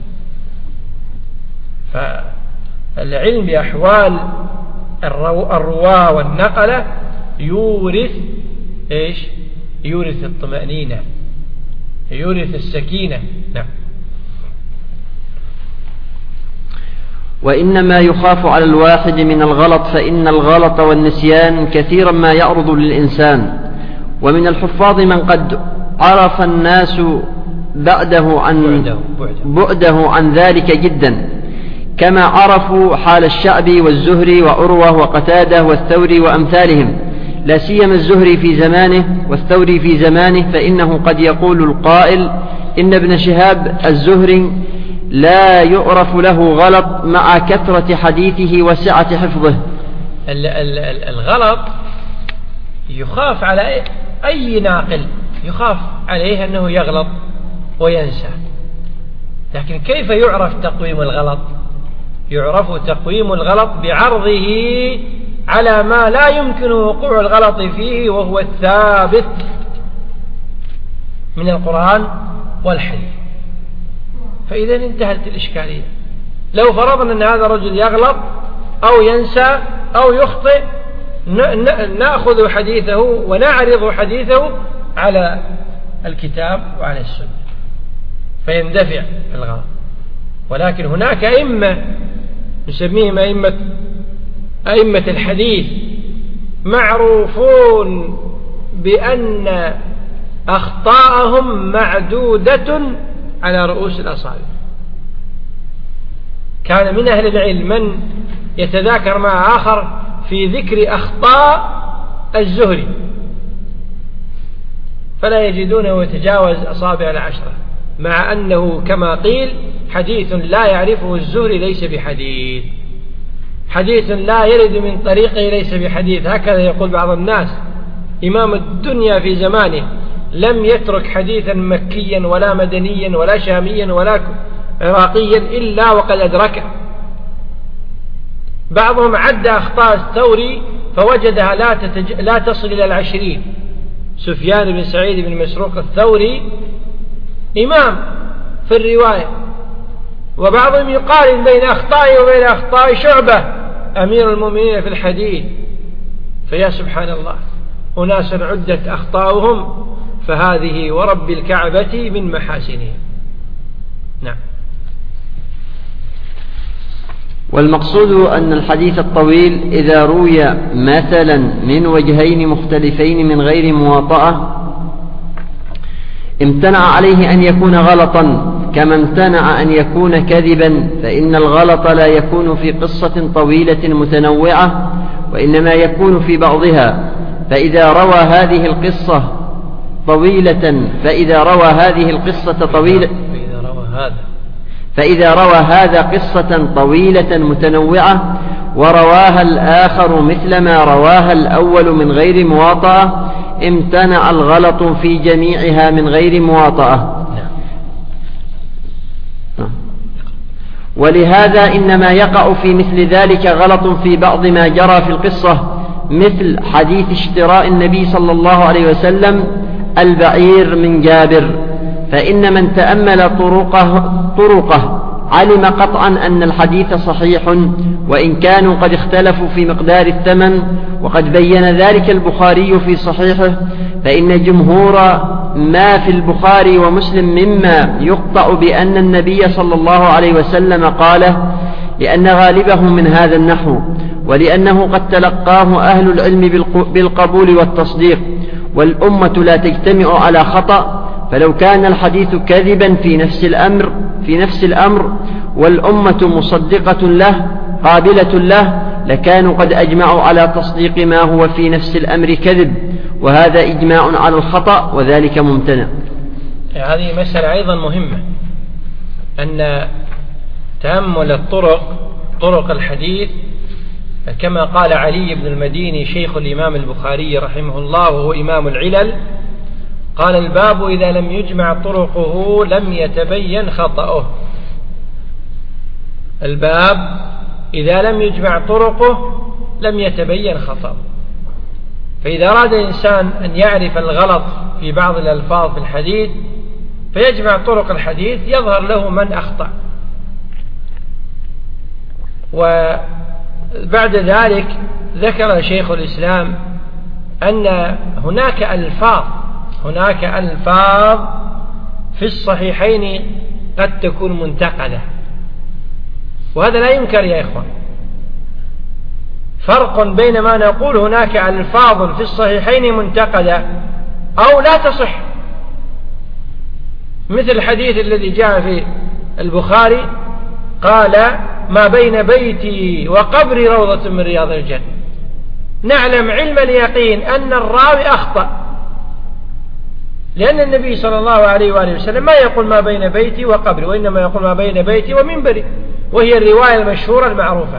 فالعلم بأحوال الرواة والنقلة يورث إيش؟ يورث الطمأنينة، يورث السكينة. نعم. وإنما يخاف على الواحد من الغلط، فإن الغلط والنسيان كثيرا ما يعرض للإنسان. ومن الحفاظ من قد عرف الناس بعده عن بعده عن ذلك جدا، كما عرفوا حال الشعبي والزهري وعروة وقتادة والثوري وأمثالهم، لا سيما الزهري في زمانه والثوري في زمانه، فإنه قد يقول القائل إن ابن شهاب الزهري لا يعرف له غلط مع كثرة حديثه وسعة حفظه. الغلط يخاف على أي ناقل، يخاف عليه أنه يغلط وينسى. لكن كيف يعرف تقويم الغلط؟ يعرف تقويم الغلط بعرضه على ما لا يمكن وقوع الغلط فيه وهو الثابت من القرآن والحديث. فإذا انتهت الإشكالية. لو فرضنا أن هذا الرجل يغلط أو ينسى أو يخطئ نأخذ حديثه ونعرض حديثه على الكتاب وعلى السنة فيندفع الغلط. ولكن هناك أئمة نسميهم أئمة أئمة الحديث معروفون بأن أخطاءهم معدودة على رؤوس الأصابع. كان من أهل العلم من يتذاكر مع آخر في ذكر أخطاء الزهري فلا يجدونه يتجاوز أصابع العشرة، مع أنه كما قيل حديث لا يعرفه الزهري ليس بحديث، حديث لا يرد من طريقه ليس بحديث. هكذا يقول بعض الناس. إمام الدنيا في زمانه لم يترك حديثا مكيا ولا مدنيا ولا شاميا ولا عراقيا إلا وقد أدركه. بعضهم عد أخطاء الثوري فوجدها لا, تتج... لا تصل إلى العشرين. سفيان بن سعيد بن مسروق الثوري إمام في الرواية، وبعضهم يقارن بين أخطائه وبين أخطاء شعبة أمير المؤمنين في الحديث. فيا سبحان الله، أناس عدت أخطاؤهم فهذه ورب الكعبة من محاسنهم. نعم. والمقصود أن الحديث الطويل إذا روي مثلا من وجهين مختلفين من غير مواطأة امتنع عليه أن يكون غلطا كما امتنع أن يكون كذبا، فإن الغلط لا يكون في قصة طويلة متنوعة وإنما يكون في بعضها. فإذا روى هذه القصة طويلة فإذا روى هذه القصة طويلة فإذا روى هذا فإذا روى هذا قصة طويلة متنوعة ورواها الآخر مثل ما رواها الأول من غير مواطأة امتنع الغلط في جميعها من غير مواطأة. ولهذا إنما يقع في مثل ذلك غلط في بعض ما جرى في القصة، مثل حديث اشتراء النبي صلى الله عليه وسلم البعير من جابر، فإن من تأمل طرقه, طرقه علم قطعا أن الحديث صحيح، وإن كانوا قد اختلفوا في مقدار الثمن، وقد بين ذلك البخاري في صحيحه. فإن جمهور ما في البخاري ومسلم مما يقطع بأن النبي صلى الله عليه وسلم قاله، لأن غالبه من هذا النحو، ولأنه قد تلقاه أهل العلم بالقبول والتصديق، والأمة لا تجتمع على خطأ. فلو كان الحديث كذبا في نفس الأمر في نفس الأمر والأمة مصدقة له قابلة له لكانوا قد أجمعوا على تصديق ما هو في نفس الأمر كذب، وهذا إجماع على الخطأ وذلك ممتنع. هذه مسألة أيضا مهمة، أن تأمل الطرق طرق الحديث كما قال علي بن المديني شيخ الإمام البخاري رحمه الله وهو إمام العلل: قال الباب إذا لم يجمع طرقه لم يتبين خطأه. الباب إذا لم يجمع طرقه لم يتبين خطأه. فإذا أراد الإنسان أن يعرف الغلط في بعض الألفاظ في الحديث فيجمع طرق الحديث يظهر له من أخطأ. وبعد ذلك ذكر شيخ الإسلام أن هناك ألفاظ هناك ألفاظ في الصحيحين قد تكون منتقدة، وهذا لا ينكر يا إخوان. فرق بين ما نقول هناك ألفاظ في الصحيحين منتقدة أو لا تصح، مثل الحديث الذي جاء في البخاري قال ما بين بيتي وقبري روضة من رياض الجنة. نعلم علم اليقين أن الراوي أخطأ، لأن النبي صلى الله عليه وآله وسلم ما يقول ما بين بيتي وقبري، وإنما يقول ما بين بيتي ومنبري، وهي الرواية المشهورة المعروفة.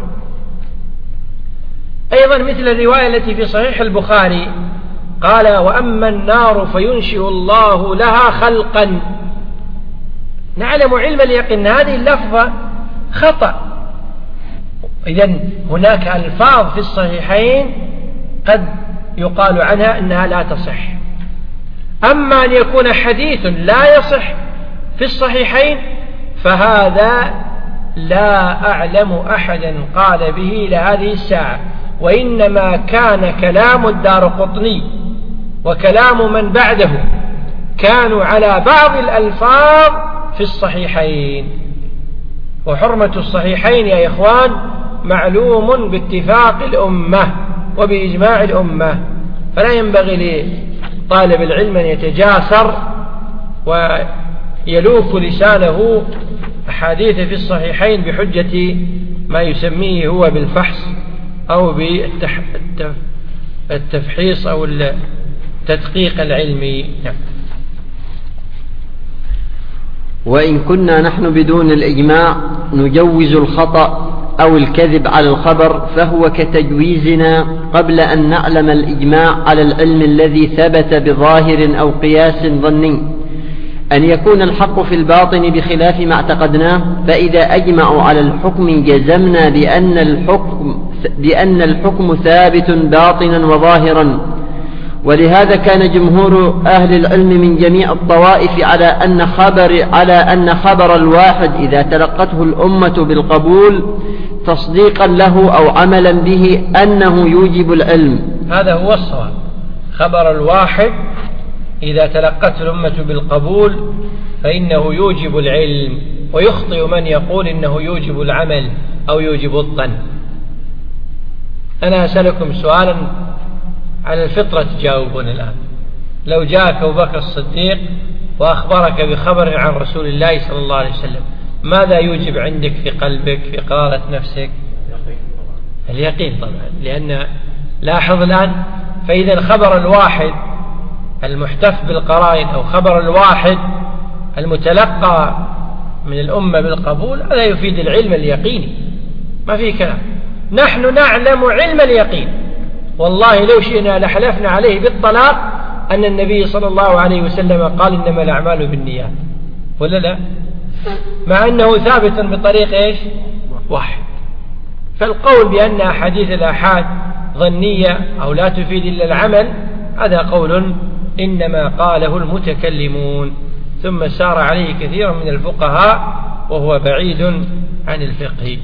أيضا مثل الرواية التي في صحيح البخاري قال وأما النار فينشئ الله لها خلقا. نعلم علم اليقين هذه اللفظة خطأ. إذن هناك ألفاظ في الصحيحين قد يقال عنها أنها لا تصح. أما أن يكون حديث لا يصح في الصحيحين فهذا لا أعلم أحدا قال به لهذه الساعة، وإنما كان كلام الدارقطني وكلام من بعده كانوا على بعض الألفاظ في الصحيحين. وحرمة الصحيحين يا إخوان معلوم باتفاق الأمة وبإجماع الأمة، فلا ينبغي لطالب العلم أن يتجاسر ويلوك لسانه أحاديث في الصحيحين بحجة ما يسميه هو بالفحص أو بالتفحيص أو التدقيق العلمي. نعم. وإن كنا نحن بدون الإجماع نجوز الخطأ أو الكذب على الخبر فهو كتجويزنا قبل أن نعلم الإجماع على العلم الذي ثبت بظاهر أو قياس ظني أن يكون الحق في الباطن بخلاف ما اعتقدناه. فإذا أجمعوا على الحكم جزمنا بأن الحكم, بأن الحكم ثابت باطنا وظاهرا. ولهذا كان جمهور أهل العلم من جميع الطوائف على أن خبر, على أن خبر الواحد إذا تلقته الأمة بالقبول تصديقا له أو عملا به أنه يوجب العلم. هذا هو الصواب. خبر الواحد إذا تلقته الأمة بالقبول فإنه يوجب العلم، ويخطئ من يقول إنه يوجب العمل أو يوجب الظن. أنا أسألكم سؤالا على الفطرة تجاوبون الآن. لو جاءك أبو بكر الصديق وأخبرك بخبر عن رسول الله صلى الله عليه وسلم ماذا يوجب عندك في قلبك في قرارة نفسك؟ اليقين طبعا. لأن لاحظ الآن، فإذا الخبر الواحد المحتف بالقرائن أو خبر الواحد المتلقى من الأمة بالقبول هذا يفيد العلم اليقيني، ما فيه كلام. نحن نعلم علم اليقين، والله لو شئنا لحلفنا عليه بالطلاق أن النبي صلى الله عليه وسلم قال إنما الأعمال بالنيات، ولا لا؟ مع أنه ثابت بطريق إيش؟ واحد. فالقول بأن أحاديث الآحاد ظنية أو لا تفيد إلا العمل هذا قول إنما قاله المتكلمون، ثم سار عليه كثير من الفقهاء وهو بعيد عن الفقه.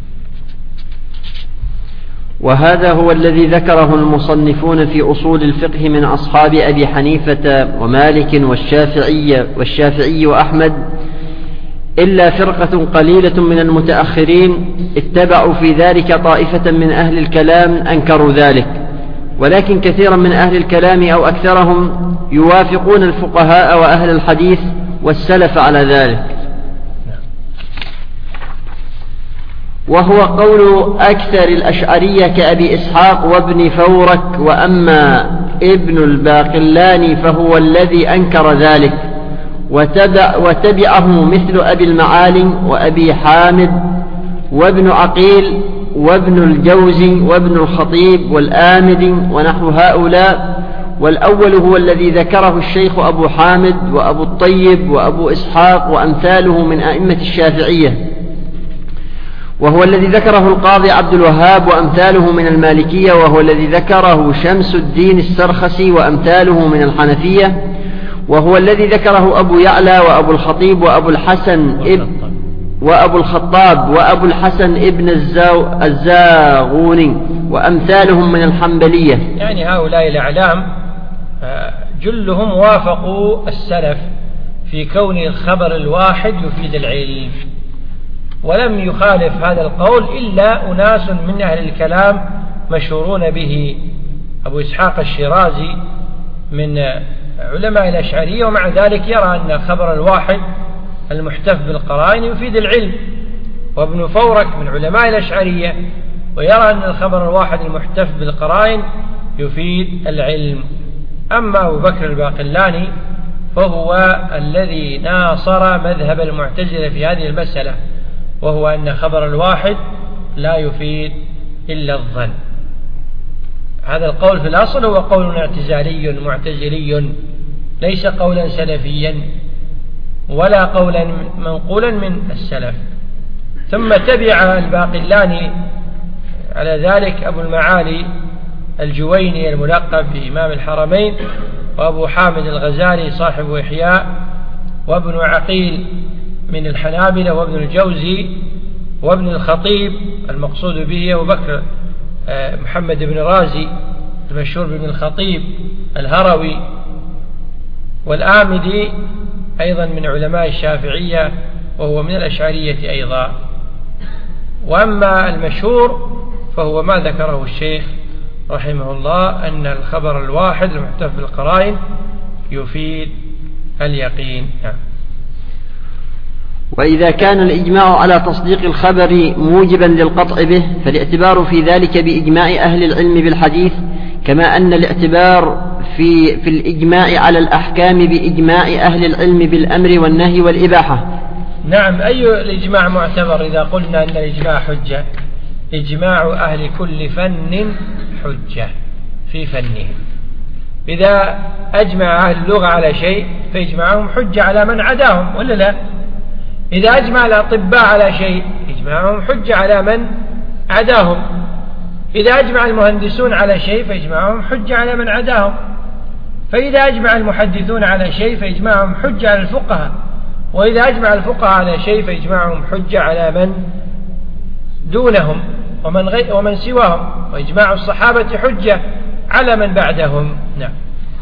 وهذا هو الذي ذكره المصنفون في أصول الفقه من أصحاب أبي حنيفة ومالك والشافعي والشافعي وأحمد، إلا فرقة قليلة من المتأخرين اتبعوا في ذلك طائفة من أهل الكلام أنكروا ذلك، ولكن كثيرا من أهل الكلام أو أكثرهم يوافقون الفقهاء وأهل الحديث والسلف على ذلك. وهو قول أكثر الأشعرية كأبي إسحاق وابن فورك. وأما ابن الباقلاني فهو الذي أنكر ذلك وتبع وتبعه مثل أبي المعالي وأبي حامد وابن عقيل وابن الجوزي وابن الخطيب والآمدي ونحو هؤلاء. والأول هو الذي ذكره الشيخ أبو حامد وأبو الطيب وأبو إسحاق وأمثاله من أئمة الشافعية، وهو الذي ذكره القاضي عبد الوهاب وأمثاله من المالكية، وهو الذي ذكره شمس الدين السرخسي وأمثاله من الحنفية، وهو الذي ذكره أبو يعلى وأبو الخطيب وأبو الحسن ابن وأبو الخطاب وأبو الحسن ابن الزاغوني وأمثالهم من الحنبلية. يعني هؤلاء الأعلام جلهم وافقوا السلف في كون الخبر الواحد يفيد العلم، ولم يخالف هذا القول إلا أناس من أهل الكلام مشهورون به، أبو إسحاق الشيرازي من علماء الأشعرية، ومع ذلك يرى أن الخبر الواحد المحتف بالقرائن يفيد العلم، وابن فورك من علماء الأشعرية ويرى أن الخبر الواحد المحتف بالقرائن يفيد العلم. أما أبو بكر الباقلاني فهو الذي ناصر مذهب المعتزلة في هذه المسألة، وهو أن خبر الواحد لا يفيد إلا الظن. هذا القول في الأصل هو قول اعتزالي معتزلي، ليس قولا سلفيا ولا قولا منقولا من السلف. ثم تبع الباقلاني على ذلك أبو المعالي الجويني الملقب بإمام الحرمين، وأبو حامد الغزالي صاحب إحياء، وابن عقيل من الحنابلة، وابن الجوزي، وابن الخطيب المقصود به أبو بكر محمد بن رازي المشهور بابن الخطيب الهروي، والآمدي أيضا من علماء الشافعية وهو من الأشعرية أيضا. وأما المشهور فهو ما ذكره الشيخ رحمه الله، أن الخبر الواحد المحتف بالقرائن يفيد اليقين. وإذا كان الإجماع على تصديق الخبر موجبا للقطع به فالاعتبار في ذلك بإجماع أهل العلم بالحديث، كما أن الاعتبار في, في الإجماع على الأحكام بإجماع أهل العلم بالأمر والنهي والإباحة. نعم، أي الإجماع معتبر إذا قلنا أن الإجماع حجة؟ إجماع أهل كل فن حجة في فنهم. إذا أجمع أهل اللغة على شيء فإجماعهم حجة على من عداهم، ولا لا؟ إذا أجمع الأطباء على شيء إجماعهم حجة على من عداهم. إذا أجمع المهندسون على شيء فإجماعهم حجة على من عداهم. فإذا أجمع المحدثون على شيء فإجماعهم حجة على الفقهاء، وإذا أجمع الفقهاء على شيء فإجماعهم حجة على من دونهم ومن, غي ومن سواهم، وإجماع الصحابة حجة على من بعدهم. نعم.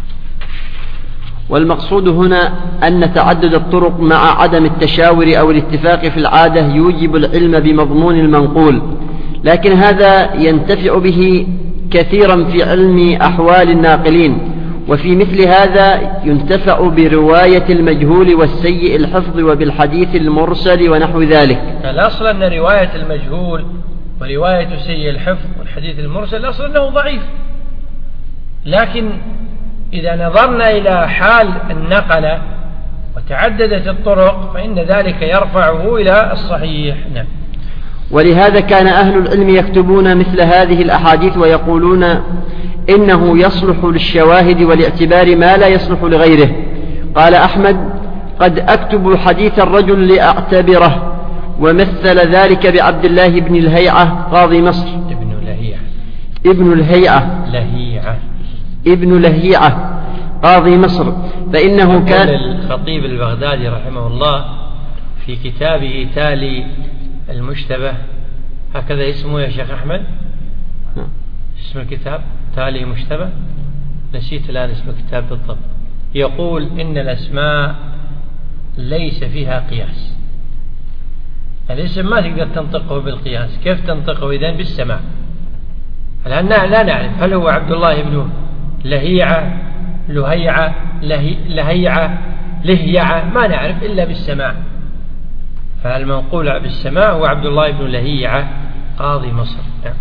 والمقصود هنا أن تعدد الطرق مع عدم التشاور أو الاتفاق في العادة يوجب العلم بمضمون المنقول، لكن هذا ينتفع به كثيرا في علم أحوال الناقلين، وفي مثل هذا ينتفع برواية المجهول والسيء الحفظ وبالحديث المرسل ونحو ذلك. الأصل أن رواية المجهول ورواية سيء الحفظ والحديث المرسل الأصل أنه ضعيف، لكن إذا نظرنا إلى حال النقلة وتعددت الطرق فإن ذلك يرفعه إلى الصحيح. نعم. ولهذا كان أهل العلم يكتبون مثل هذه الأحاديث ويقولون إنه يصلح للشواهد والاعتبار ما لا يصلح لغيره. قال أحمد: قد أكتب حديث الرجل لأعتبره، ومثل ذلك بعبد الله بن الهيعة قاضي مصر. ابن لهيعة ابن الهيعة لهيعة ابن لهيعة قاضي مصر، فإنه كان الخطيب البغدادي رحمه الله في كتابه تالي المشتبه، هكذا اسمه يا شيخ أحمد؟ اسم الكتاب تالي مشتبه، نسيت الآن اسم الكتاب بالضبط. يقول إن الأسماء ليس فيها قياس، الاسم ما تقدر تنطقه بالقياس، كيف تنطقه إذن؟ بالسماع. الآن لا نعرف هل هو عبد الله بن لهيعة لهيعة لهي لهيعة لهيعة، ما نعرف إلا بالسماع. فالمنقول بالسماع هو عبد الله بن لهيعة قاضي مصر.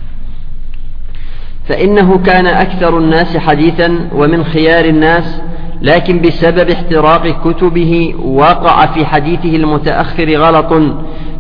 فإنه كان أكثر الناس حديثا ومن خيار الناس، لكن بسبب احتراق كتبه وقع في حديثه المتأخر غلط،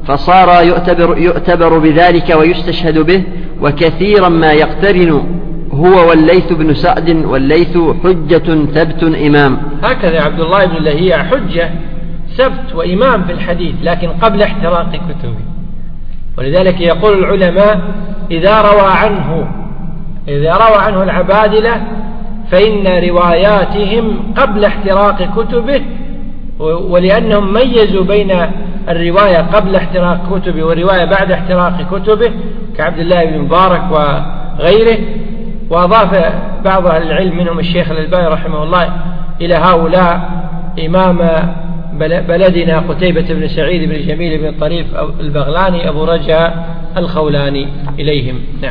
فصار يعتبر, يعتبر بذلك ويستشهد به، وكثيرا ما يقترن هو والليث بن سعد، والليث حجة ثبت إمام. هكذا عبد الله بن لهيعة حجة ثبت وإمام في الحديث، لكن قبل احتراق كتبه. ولذلك يقول العلماء إذا روى عنه إذا روى عنه العبادلة فإن رواياتهم قبل احتراق كتبه، ولأنهم ميزوا بين الرواية قبل احتراق كتبه والرواية بعد احتراق كتبه كعبد الله بن مبارك وغيره. وأضاف بعض أهل العلم منهم الشيخ الألباني رحمه الله إلى هؤلاء إمام بلدنا قتيبة بن سعيد بن جميل بن طريف البغلاني أبو رجاء الخولاني إليهم. نعم.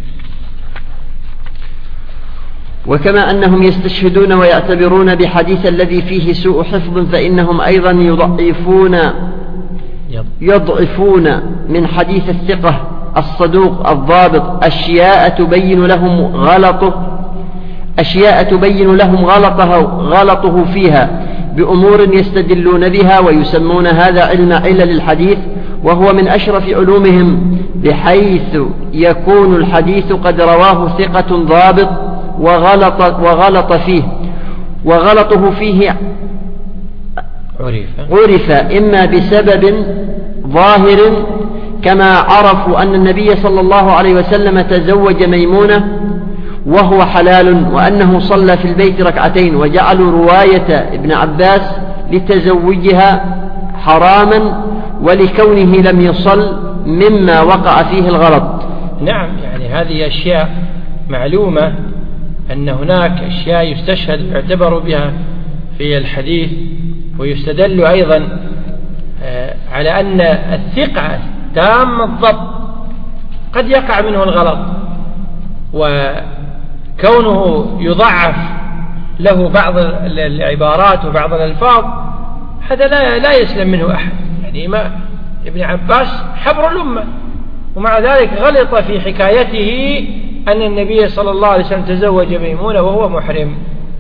وكما أنهم يستشهدون ويعتبرون بحديث الذي فيه سوء حفظ فإنهم أيضا يضعفون يضعفون من حديث الثقة الصدوق الضابط أشياء تبين لهم غلطه أشياء تبين لهم غلطه غلطه فيها بأمور يستدلون بها، ويسمون هذا علم علل الحديث، وهو من أشرف علومهم، بحيث يكون الحديث قد رواه ثقة ضابط وغلط, وغلط فيه وغلطه فيه عرف, عرف إما بسبب ظاهر كما عرفوا أن النبي صلى الله عليه وسلم تزوج ميمونة وهو حلال، وأنه صلى في البيت ركعتين، وجعلوا رواية ابن عباس لتزوجها حراما ولكونه لم يصل مما وقع فيه الغلط. نعم، يعني هذه أشياء معلومة أن هناك أشياء يستشهد ويعتبر بها في الحديث، ويستدل أيضا على أن الثقة تام الضبط قد يقع منه الغلط، وكونه يضعف له بعض العبارات وبعض الألفاظ هذا لا, لا يسلم منه أحد. يعني ما ابن عباس حبر الأمة، ومع ذلك غلط في حكايته أن النبي صلى الله عليه وسلم تزوج ميمونة وهو محرم،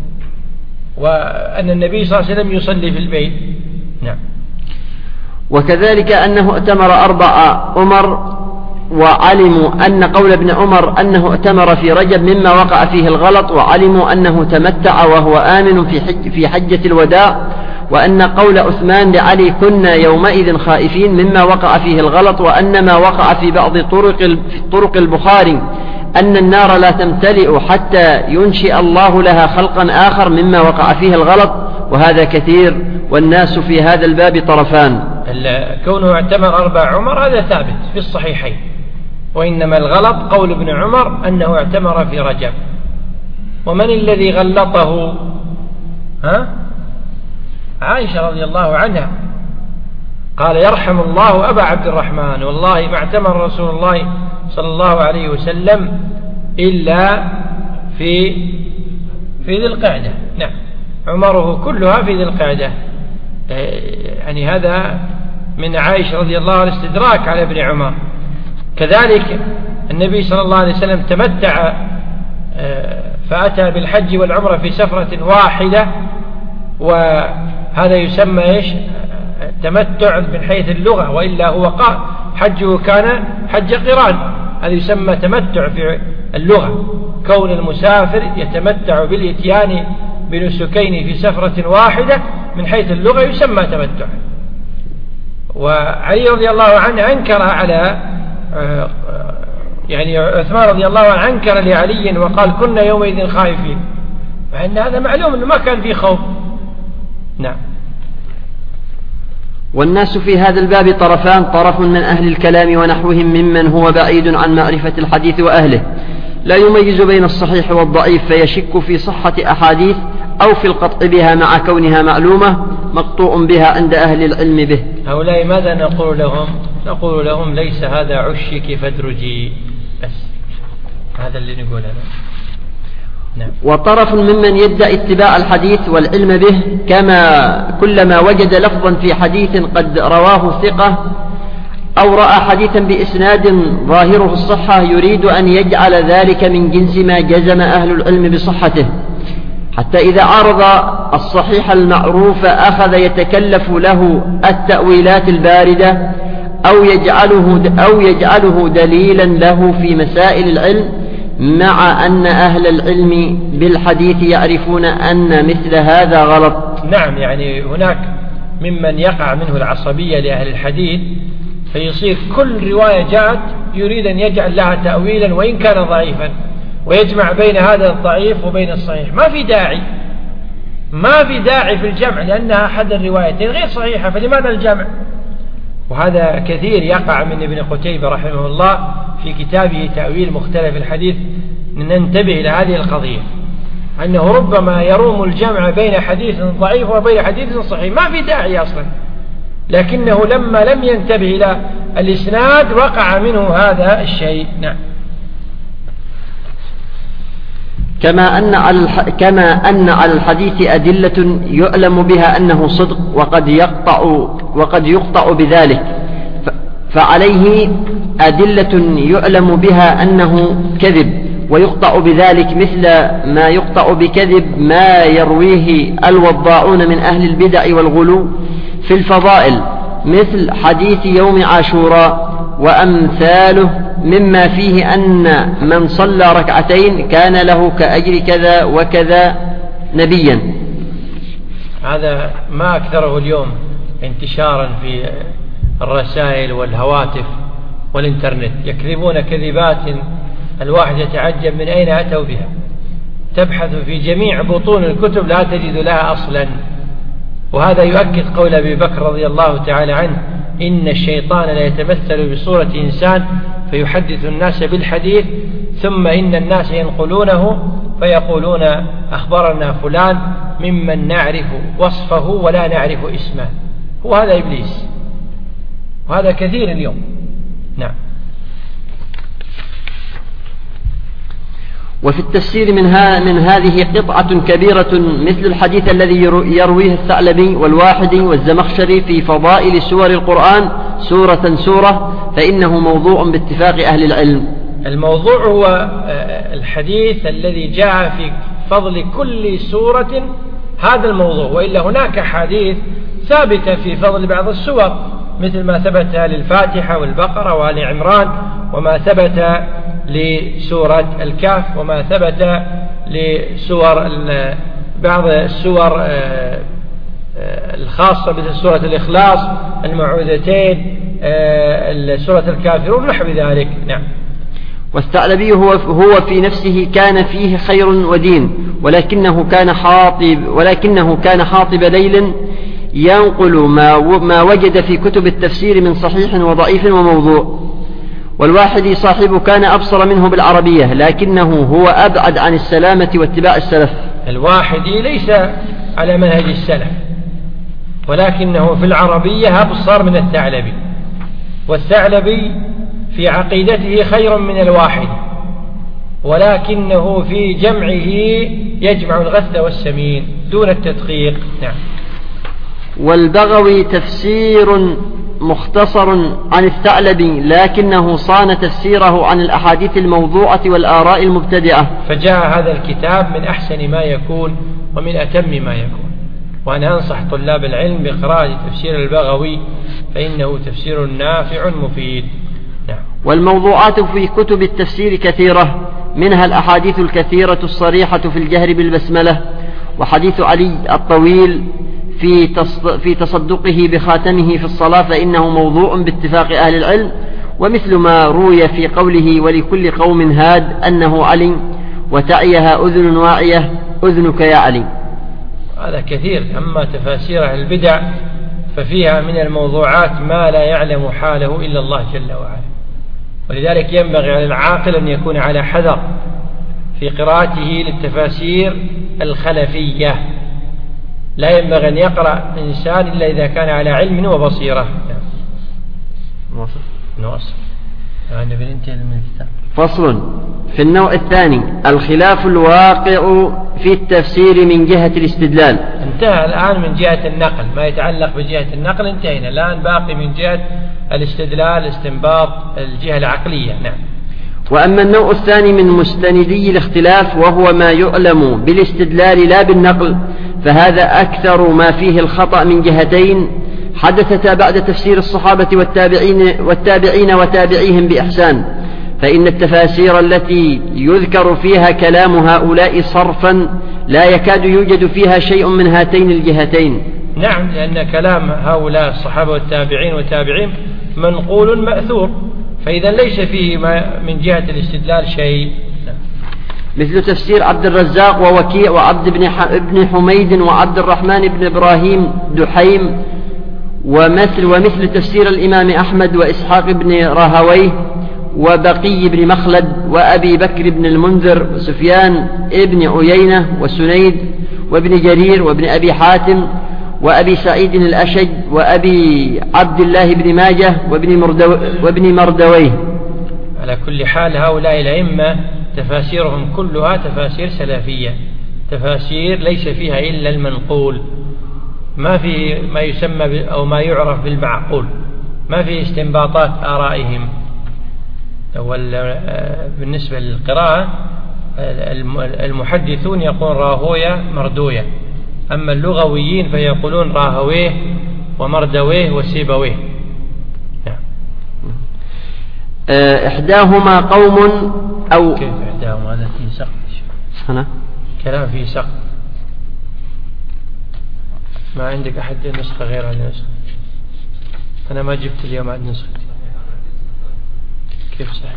وأن النبي صلى الله عليه وسلم يصلي في البيت. نعم. وكذلك أنه ائتمر أربع عمر، وعلموا أن قول ابن عمر أنه ائتمر في رجب مما وقع فيه الغلط، وعلموا أنه تمتع وهو آمن في, حج في حجة الوداع، وأن قول عثمان لعلي كنا يومئذ خائفين مما وقع فيه الغلط، وأن ما وقع في بعض طرق, طرق البخاري أن النار لا تمتلئ حتى ينشئ الله لها خلقا آخر مما وقع فيه الغلط، وهذا كثير، والناس في هذا الباب طرفان. كونه اعتمر أربع عمر هذا ثابت في الصحيحين، وإنما الغلط قول ابن عمر أنه اعتمر في رجب. ومن الذي غلطه؟ ها؟ عائشة رضي الله عنها، قال يرحم الله أبا عبد الرحمن والله ما اعتمر رسول الله صلى الله عليه وسلم إلا في في ذي القعدة. نعم، عمره كلها في ذي القعدة. يعني هذا من عائشة رضي الله عنها الاستدراك على ابن عمر. كذلك النبي صلى الله عليه وسلم تمتع فأتى بالحج والعمرة في سفرة واحدة، وهذا يسمى إيش؟ تمتع من حيث اللغة، وإلا هو قال حجه كان حج قران، هذا يسمى تمتع في اللغة، كون المسافر يتمتع بالإتيان بنسكين في سفرة واحدة من حيث اللغة يسمى تمتع. وعلي رضي الله عنه أنكر على يعني عثمان رضي الله عنه أنكر لعلي وقال كنا يومئذ خائفين، مع أن هذا معلوم أنه ما كان فيه خوف. نعم. والناس في هذا الباب طرفان، طرف من أهل الكلام ونحوهم ممن هو بعيد عن معرفة الحديث وأهله، لا يميز بين الصحيح والضعيف فيشك في صحة أحاديث أو في القطع بها مع كونها معلومة مقطوع بها عند أهل العلم به. هؤلاء ماذا نقول لهم؟ نقول لهم ليس هذا عشك فادرجي، بس هذا اللي نقوله. نعم. وطرف ممن يدعي اتباع الحديث والعلم به، كما كلما وجد لفظا في حديث قد رواه ثقة أو رأى حديثا بإسناد ظاهره الصحة يريد أن يجعل ذلك من جنس ما جزم أهل العلم بصحته، حتى إذا عرض الصحيح المعروف أخذ يتكلف له التأويلات الباردة أو يجعله, أو يجعله دليلا له في مسائل العلم مع أن أهل العلم بالحديث يعرفون أن مثل هذا غلط. نعم، يعني هناك ممن يقع منه العصبية لأهل الحديث، فيصير كل رواية جاءت يريد أن يجعل لها تأويلا وإن كان ضعيفا، ويجمع بين هذا الضعيف وبين الصحيح. ما في داعي ما في داعي في الجمع، لأنها أحد الروايتين غير صحيحة، فلماذا الجمع؟ وهذا كثير يقع من ابن قتيبة رحمه الله في كتابه تأويل مختلف الحديث. ننتبه إلى هذه القضية، أنه ربما يروم الجمع بين حديث ضعيف وبين حديث صحيح، ما في داعي أصلا، لكنه لما لم ينتبه إلى الإسناد وقع منه هذا الشيء. نعم. كما أن على كما أن على الحديث أدلة يعلم بها أنه صدق وقد يقطع وقد يقطع بذلك، فعليه أدلة يعلم بها أنه كذب ويقطع بذلك، مثل ما يقطع بكذب ما يرويه الوضاعون من أهل البدع والغلو في الفضائل، مثل حديث يوم عاشوراء وأمثاله، مما فيه أن من صلى ركعتين كان له كأجر كذا وكذا نبيا. هذا ما أكثره اليوم انتشارا في الرسائل والهواتف والإنترنت، يكذبون كذبات الواحد يتعجب من أين أتوا بها. تبحث في جميع بطون الكتب لا تجد لها أصلا. وهذا يؤكد قول أبي بكر رضي الله تعالى عنه: إن الشيطان لا يتمثل بصورة إنسان فيحدث الناس بالحديث، ثم إن الناس ينقلونه فيقولون أخبرنا فلان ممن نعرف وصفه ولا نعرف اسمه. وهذا إبليس، وهذا كثير اليوم. نعم. وفي التفسير من, من هذه قطعة كبيرة، مثل الحديث الذي يرويه الثعلبي والواحدي والزمخشري في فضائل سور القرآن سورة سورة، فإنه موضوع باتفاق أهل العلم. الموضوع هو الحديث الذي جاء في فضل كل سورة، هذا الموضوع. وإلا هناك حديث ثابتة في فضل بعض السور، مثل ما ثبت للفاتحة والبقرة وآل عمران، وما ثبت لسورة الكهف، وما ثبت لسور بعض السور الخاصة مثل سورة الإخلاص، المعوذتين، سورة الكافرون، نحو ذلك. نعم. والثعلبي هو, هو في نفسه كان فيه خير ودين، ولكنه كان حاطب ولكنه كان حاطب ليل ينقل ما, ما وجد في كتب التفسير من صحيح وضعيف وموضوع. والواحد صاحبه كان أبصر منه بالعربية، لكنه هو أبعد عن السلامة واتباع السلف. الواحد ليس على منهج السلف، ولكنه في العربية أبصر من الثعلبي، والثعلبي في عقيدته خير من الواحد، ولكنه في جمعه يجمع الغث والسمين دون التدقيق. نعم. والبغوي تفسير مختصر عن الثعلبي، لكنه صان تفسيره عن الأحاديث الموضوعة والآراء المبتدعة، فجاء هذا الكتاب من أحسن ما يكون ومن أتم ما يكون. وأنا أنصح طلاب العلم بقراءة تفسير البغوي، فإنه تفسير نافع مفيد. نعم. والموضوعات في كتب التفسير كثيرة، منها الأحاديث الكثيرة الصريحة في الجهر بالبسملة، وحديث علي الطويل في في تصدقه بخاتمه في الصلاة، فإنه موضوع باتفاق أهل العلم، ومثل ما روي في قوله ولكل قوم هاد أنه علي وتعيها أذن واعية أذنك يا علي. هذا كثير. أما تفاسير أهل البدع ففيها من الموضوعات ما لا يعلم حاله إلا الله جل وعلا، ولذلك ينبغي على العاقل أن يكون على حذر في قراءته للتفاسير الخلفية. لا ينبغي أن يقرأ إنسان إلا إذا كان على علم وبصيرة. نواصل نواصل يعني بننتهي من الكتاب. فصل في النوع الثاني: الخلاف الواقع في التفسير من جهة الاستدلال. انتهى الآن من جهة النقل، ما يتعلق بجهة النقل انتهينا، الآن باقي من جهة الاستدلال، استنباط الجهة العقلية. نعم. وأما النوع الثاني من مستندي الاختلاف، وهو ما يعلم بالاستدلال لا بالنقل، فهذا أكثر ما فيه الخطأ من جهتين حدثتا بعد تفسير الصحابة والتابعين, والتابعين وتابعيهم بإحسان. فإن التفاسير التي يذكر فيها كلام هؤلاء صرفا لا يكاد يوجد فيها شيء من هاتين الجهتين. نعم، لأن كلام هؤلاء الصحابة والتابعين والتابعين منقول مأثور، فإذا ليس فيه من جهة الاستدلال شيء. مثل تفسير عبد الرزاق ووكيع وعبد بن حميد وعبد الرحمن بن إبراهيم دحيم، ومثل, ومثل تفسير الإمام أحمد وإسحاق بن راهويه وبقي بن مخلد وأبي بكر بن المنذر وسفيان ابن عيينة وسنيد وابن جرير وابن أبي حاتم وأبي سعيد الأشج وأبي عبد الله بن ماجه وابن, مردو وابن مردويه. على كل حال هؤلاء الأئمة تفاسيرهم كلها تفاسير سلفية، تفاسير ليس فيها إلا المنقول، ما في ما يسمى أو ما يعرف بالمعقول، ما في استنباطات آرائهم. بالنسبة للقراءة المحدثون يقولون راهوية مردوية، أما اللغويين فيقولون راهويه ومردويه وسيبويه. إحداهما قوم أو كيف إحداهما؟ هذا في سقط أنا كلام في سقط. ما عندك أحد نسخة غير هذه النسخة؟ أنا ما جبت اليوم عند نسختي. كيف صحيح؟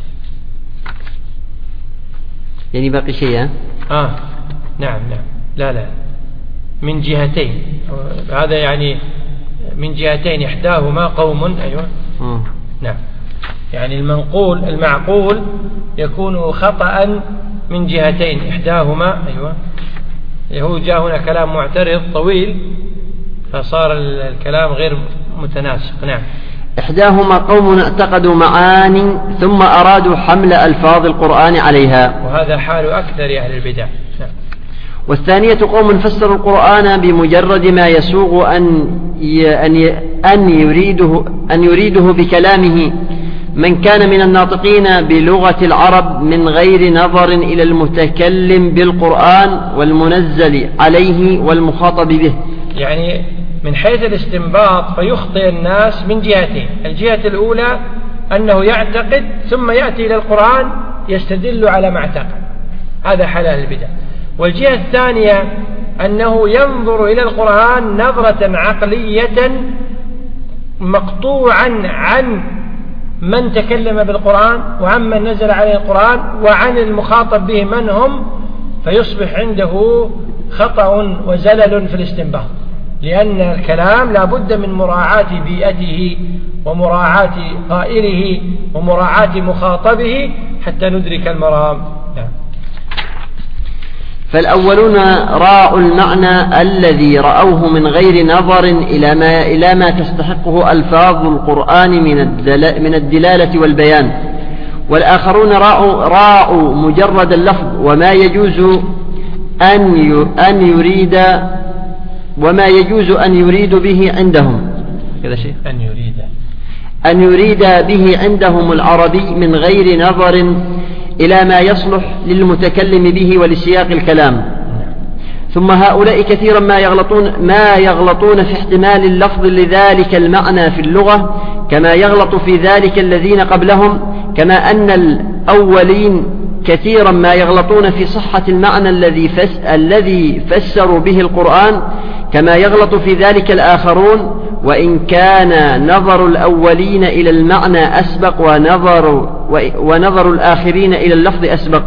يعني باقي شيء؟ آه نعم نعم لا لا من جهتين، هذا يعني من جهتين إحداهما قوم. أيوة آه. نعم، يعني المنقول المعقول يكون خطأ من جهتين إحداهما. أيوة هو جاء هنا كلام معترض طويل فصار الكلام غير متناسق. نعم. إحداهما قوم اعتقدوا معاني ثم أرادوا حمل ألفاظ القرآن عليها، وهذا حال أكثر أهل البدع. نعم. والثانية قوم فسروا القرآن بمجرد ما يسوغ أن أن يريده أن يريده بكلامه من كان من الناطقين بلغة العرب من غير نظر إلى المتكلم بالقرآن والمنزل عليه والمخاطب به. يعني من حيث الاستنباط فيخطئ الناس من جهتين: الجهة الأولى أنه يعتقد ثم يأتي إلى القرآن يستدل على ما اعتقد، هذا حال أهل البدع. والجهة الثانية أنه ينظر إلى القرآن نظرة عقلية مقطوعا عن من تكلم بالقرآن وعن من نزل عليه القرآن وعن المخاطب به من هم، فيصبح عنده خطأ وزلل في الاستنباط، لأن الكلام لا بد من مراعاة بيئته ومراعاة قائله ومراعاة مخاطبه حتى ندرك المرام. فالأولون راعوا المعنى الذي رأوه من غير نظر إلى ما, إلى ما تستحقه ألفاظ القرآن من الدلالة والبيان، والآخرون راعوا, راعوا مجرد اللفظ وما يجوز أن أن يريد وما يجوز أن يريد به عندهم كذا شيء أن يريد أن يريد به عندهم العربي من غير نظر إلى ما يصلح للمتكلم به ولسياق الكلام. ثم هؤلاء كثيرا ما يغلطون ما يغلطون في احتمال اللفظ لذلك المعنى في اللغة كما يغلط في ذلك الذين قبلهم، كما أن الأولين كثيرا ما يغلطون في صحة المعنى الذي فس الذي فسروا به القرآن كما يغلط في ذلك الآخرون، وإن كان نظر الأولين إلى المعنى أسبق ونظر, ونظر الآخرين إلى اللفظ أسبق.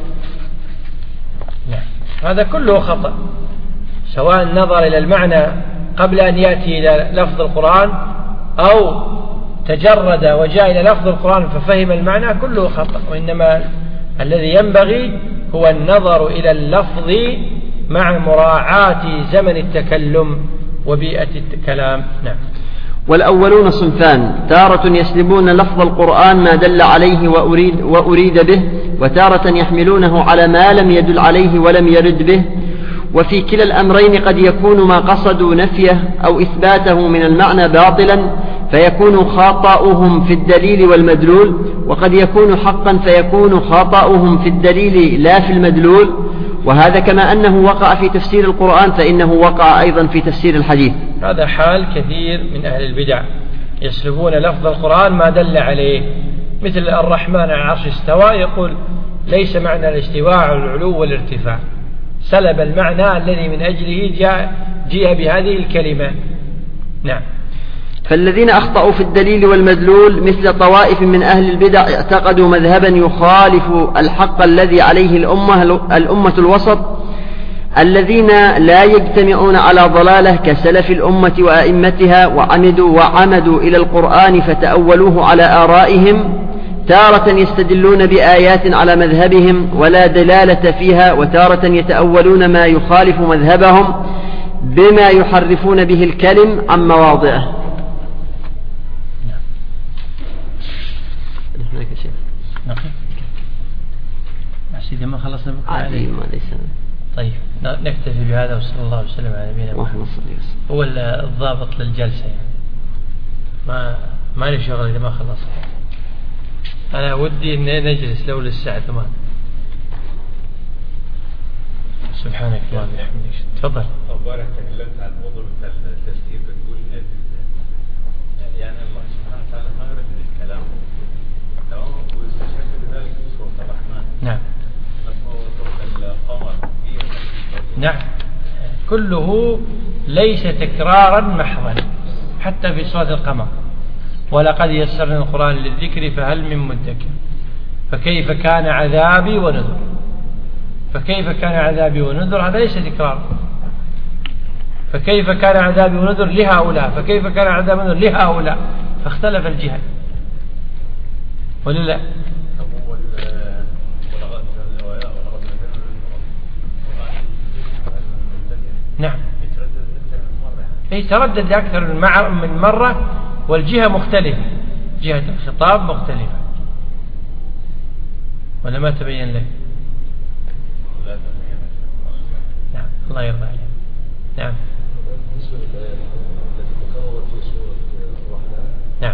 هذا كله خطأ، سواء نظر إلى المعنى قبل أن يأتي إلى لفظ القرآن أو تجرد وجاء إلى لفظ القرآن ففهم المعنى، كله خطأ. وإنما الذي ينبغي هو النظر إلى اللفظ مع مراعاة زمن التكلم وبيئة الكلام. نعم. والأولون صنفان: تارة يسلبون لفظ القرآن ما دل عليه وأريد, وأريد به، وتارة يحملونه على ما لم يدل عليه ولم يرد به. وفي كلا الأمرين قد يكون ما قصدوا نفيه أو إثباته من المعنى باطلا فيكون خطأهم في الدليل والمدلول، وقد يكون حقا فيكون خطأهم في الدليل لا في المدلول. وهذا كما أنه وقع في تفسير القرآن فإنه وقع أيضا في تفسير الحديث. هذا حال كثير من أهل البدع، يسلبون لفظ القرآن ما دل عليه مثل الرحمن على العرش استوى، يقول ليس معنى الاستواء العلو والارتفاع، سلب المعنى الذي من أجله جاء جاء بهذه الكلمة. نعم. فالذين أخطأوا في الدليل والمدلول مثل طوائف من أهل البدع اعتقدوا مذهبا يخالف الحق الذي عليه الأمة, الأمة الوسط الذين لا يجتمعون على ضلالة كسلف الأمة وأئمتها، وعمدوا وعمدوا إلى القرآن فتأولوه على آرائهم، تارة يستدلون بآيات على مذهبهم ولا دلالة فيها، وتارة يتأولون ما يخالف مذهبهم بما يحرفون به الكلم عن مواضعه. هناك شيء نقي سيدي ما خلصنا بكرة عليه ما ليس. طيب نكتفي بهذا وصلى الله وسلم على نبينا محمد. هو الضابط للجلسة يعني. ما ما لي شغل إذا ما خلص. أنا ودي إن نجلس لو للساعة ثمان. سبحانك اللهم وبحمدك. تفضل. أخبارك تكلمت عن موضوع التفسير، بتقول يعني الله سبحانه وتعالى ما يرد الكلام. نعم. نعم كله ليس تكرارا محضا حتى في سورة القمر، ولقد يسرنا القرآن للذكر فهل من مدكر، فكيف كان عذابي ونذر، فكيف كان عذابي ونذر هذا ليس تكرار، فكيف كان عذابي ونذر لهؤلاء، فكيف كان عذابي ونذر لهؤلاء، فاختلف الجهة ولا لا؟ نعم أي تردد أكثر من مرة، والجهة مختلفة، جهة الخطاب مختلفة، ولا ما تبين لك؟ نعم الله يرضى عليك. نعم. نعم.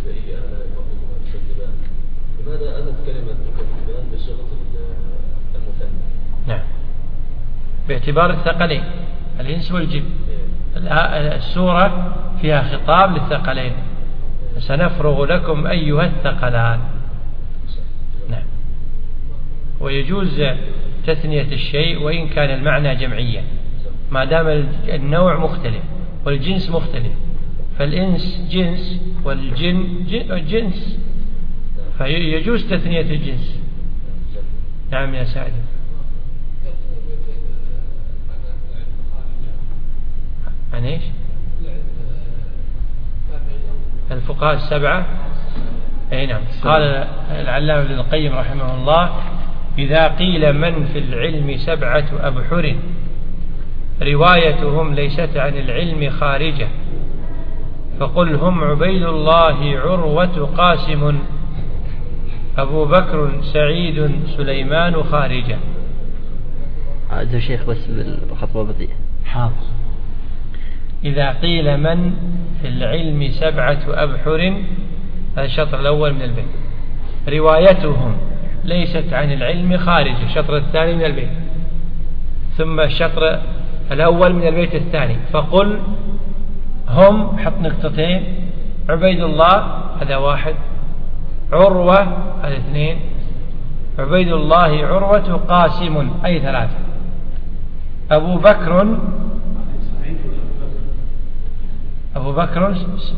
لماذا أتت كلمة تكذبان بصيغة المثنى؟ نعم باعتبار الثقلين الإنس والجن. السورة فيها خطاب للثقلين، سنفرغ لكم أيها الثقلان. نعم. ويجوز تثنية الشيء وإن كان المعنى جمعيا ما دام النوع مختلف والجنس مختلف، فالإنس جنس والجن جنس، فيجوز تثنية الجنس. نعم يا سعد. عن ايش؟ الفقهاء السبعة. اي نعم. قال العلامة ابن القيم رحمه الله: إذا قيل من في العلم سبعة أبحر روايتهم ليست عن العلم خارجة، فقل هم عبيد الله عروة قاسم أبو بكر سعيد سليمان خارجة. هذا شيخ بس بالخطوة بطيئة. حاضر. إذا قيل من في العلم سبعة أبحر، هذا الشطر الأول من البيت، روايتهم ليست عن العلم خارجة، الشطر الثاني من البيت، ثم الشطر الأول من البيت الثاني، فقل هم حط نقطتين، عبيد الله هذا واحد، عروة هذا اثنين، عبيد الله عروة قاسم أي ثلاثة، أبو بكر أبو بكر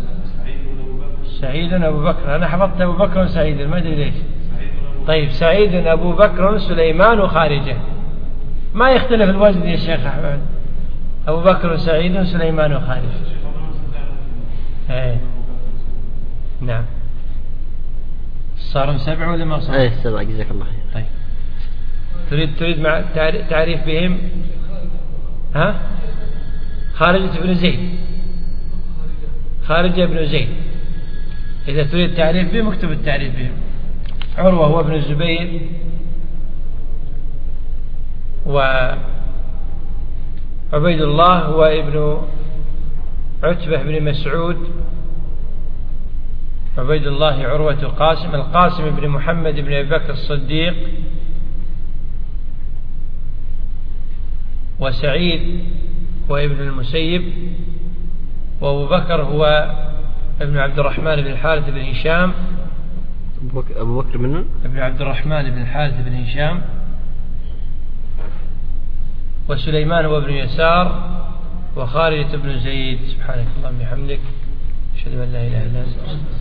سعيد أبو بكر، أنا حفظت أبو بكر سعيد ما أدري ليش. طيب سعيد أبو بكر سليمان خارجة، ما يختلف الوزن يا شيخ أحمد. أبو بكر سعيد سليمان خارجة. ايه نعم. صاروا سبع ولا ما صاروا؟ ايه سبع جزاك الله خير. طيب تريد تريد مع تعريف بهم؟ ها؟ خارجة بن زيد، خارجة بن زيد. إذا تريد تعريف بهم اكتب التعريف بهم. عروة هو ابن الزبير، وعبيد الله هو ابن عتبة بن مسعود، عبيد الله عروة قاسم، القاسم بن محمد بن أبي بكر الصديق، وسعيد وابن المسيب، وأبو بكر هو ابن عبد الرحمن بن الحارث بن هشام، أبو بكر بن ابن عبد الرحمن بن الحارث بن هشام، وسليمان هو ابن يسار، وخالد بن زيد. سبحانك اللهم وبحمدك، أشهد أن لا إله إلا أنت.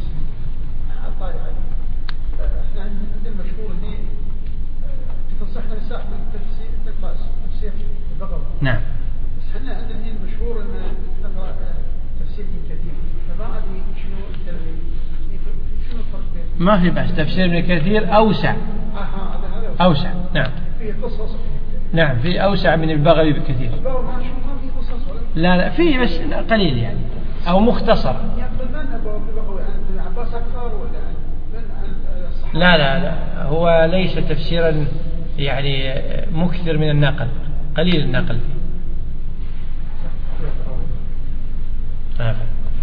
احنا عندنا مشهور اني تنصحنا صاحب التفسير تقرا تفسير البقره. نعم. بس احنا عندنا هنا مشهور ان نقرا تفسير ابن كثير، فما ادري شنو شنو الفرق بين. ما في بحث، تفسير ابن كثير أوسع. اها هذا أوسع. نعم. فيه قصص. نعم، في أوسع من البغوي بكثير. البقره ما شو ما في قصص ولا. لا لا فيه بس قليل يعني، أو مختصر. يعني من البقره عن عباس اكثر ولا من الصحابه؟ لا لا لا هو ليس تفسيرا يعني مكثر من النقل، قليل النقل فيه. نعم.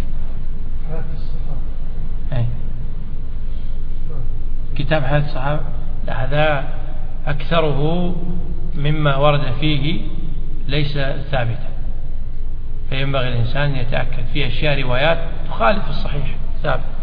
أي. كتاب حياة الصحابة هذا أكثره مما ورد فيه ليس ثابتا، فينبغي الإنسان يتأكد. فيه أشياء روايات تخالف الصحيح ثابت.